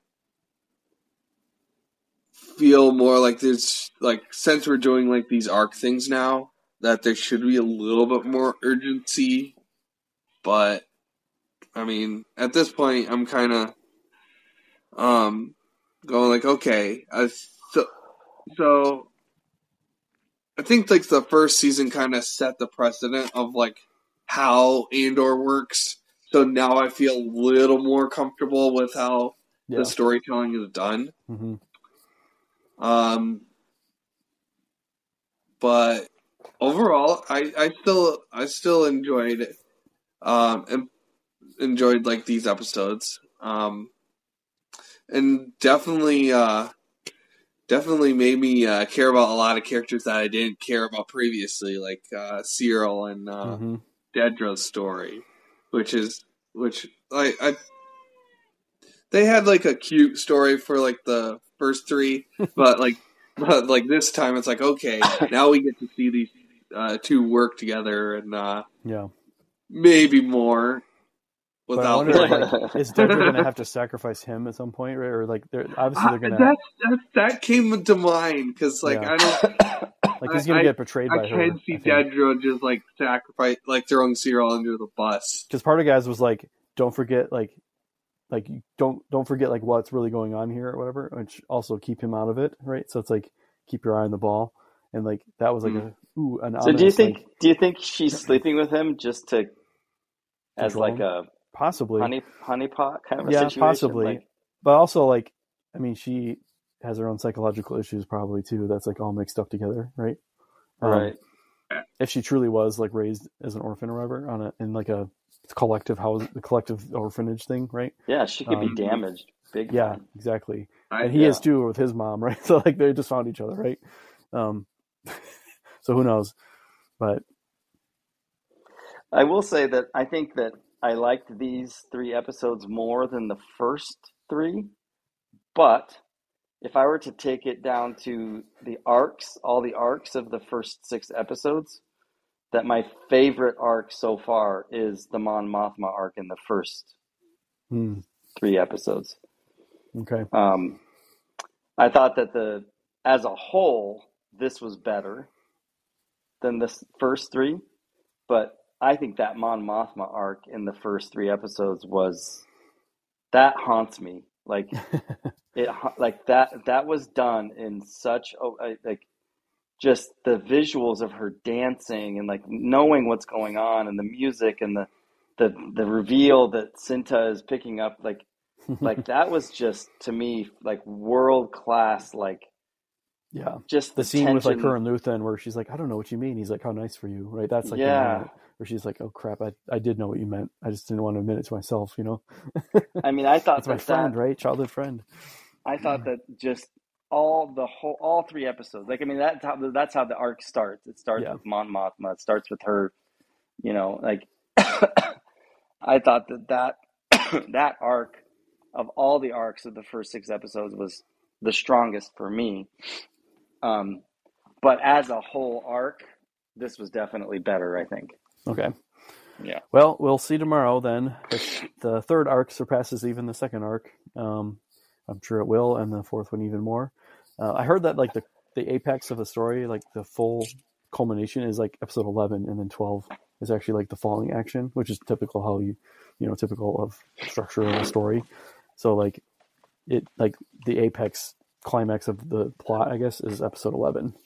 feel more like there's, like, since we're doing, like, these arc things now, that there should be a little bit more urgency. But, I mean, at this point, I'm kind of, um, going like, okay, I, so, so, I think, like, the first season kind of set the precedent of, like, how Andor works. So now I feel a little more comfortable with how yeah. the storytelling is done. Mm-hmm. Um, but overall, I, I still I still enjoyed it. Um, and enjoyed like these episodes. Um, and definitely uh, definitely made me uh, care about a lot of characters that I didn't care about previously, like uh, Cyril and uh, mm-hmm. Dedra's story, which is which like I they had like a cute story for like the first three, but like but like this time it's like okay, now we get to see these uh, two work together and uh, yeah, maybe more. Without but I wonder, like, is Dedra going to have to sacrifice him at some point, right? Or like, they're obviously they're going to. That, that that came to mind because like yeah. I don't like he's going to get betrayed I, by I her. I can see Dedra just like sacrifice, like throwing Cyril under the bus. Because part of guys was like, don't forget, like, like don't don't forget like what's really going on here or whatever, which also keep him out of it, right? So it's like keep your eye on the ball, and like that was like mm. a ooh an. So ominous, do you think like, do you think she's sleeping with him just to as like a possibly honey honeypot kind of a yeah, situation? possibly. Like, but also like, I mean, she has her own psychological issues probably too. That's like all mixed up together, right? Um, right. If she truly was like raised as an orphan or whatever on a in like a collective house, the collective orphanage thing, right? Yeah, she could um, be damaged. Big. Yeah, time. exactly. I, and he yeah. is too with his mom, right? So like they just found each other, right? Um, so who knows? But I will say that I think that I liked these three episodes more than the first three, but if I were to take it down to the arcs, all the arcs of the first six episodes, that my favorite arc so far is the Mon Mothma arc in the first hmm. three episodes. Okay. Um, I thought that the as a whole, this was better than the first three, but I think that Mon Mothma arc in the first three episodes was that haunts me. Like it, like that that was done in such a, like just the visuals of her dancing and like knowing what's going on and the music and the the the reveal that Cinta is picking up like like that was just to me like world class. Like yeah, just the, the scene tension. with like her and Luthen where she's like, I don't know what you mean. He's like, how nice for you, right? That's like yeah. Where she's like, oh crap, I, I did know what you meant. I just didn't want to admit it to myself, you know? I mean, I thought that's that my friend, that, right? Childhood friend. I thought that just all the whole, all three episodes, like, I mean, that's how, that's how the arc starts. It starts yeah. with Mon Mothma. It starts with her, you know, like, I thought that that, that arc of all the arcs of the first six episodes was the strongest for me. Um, but as a whole arc, this was definitely better, I think. Okay. Yeah. Well, we'll see tomorrow then. If the third arc surpasses even the second arc, um, I'm sure it will, and the fourth one even more. Uh, I heard that like the, the apex of the story, like the full culmination is like episode eleven, and then twelve is actually like the falling action, which is typical how you, you know, typical of structure of a story. So like it, like the apex climax of the plot, I guess, is episode eleven.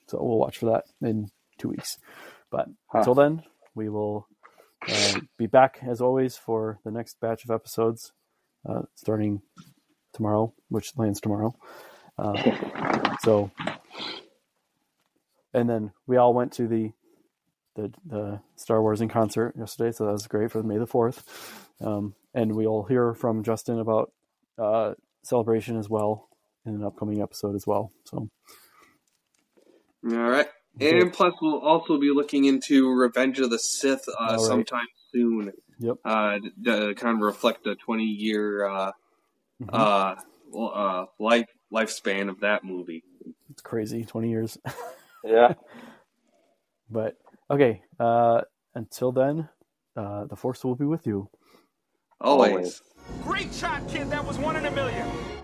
So we'll watch for that in two weeks. But Huh. until then, we will uh, be back as always for the next batch of episodes uh, starting tomorrow, which lands tomorrow. Uh, so, and then we all went to the, the the Star Wars in concert yesterday, so that was great for May the fourth. Um, and we'll hear from Justin about uh, Celebration as well in an upcoming episode as well. So, all right. And plus, we'll also be looking into Revenge of the Sith uh, right. sometime soon. Yep. Uh, to kind of reflect the twenty-year uh, Mm-hmm. uh, uh, life lifespan of that movie. It's crazy, twenty years. Yeah. But, okay, uh, until then, uh, the Force will be with you. Always. Always. Great shot, kid. That was one in a million.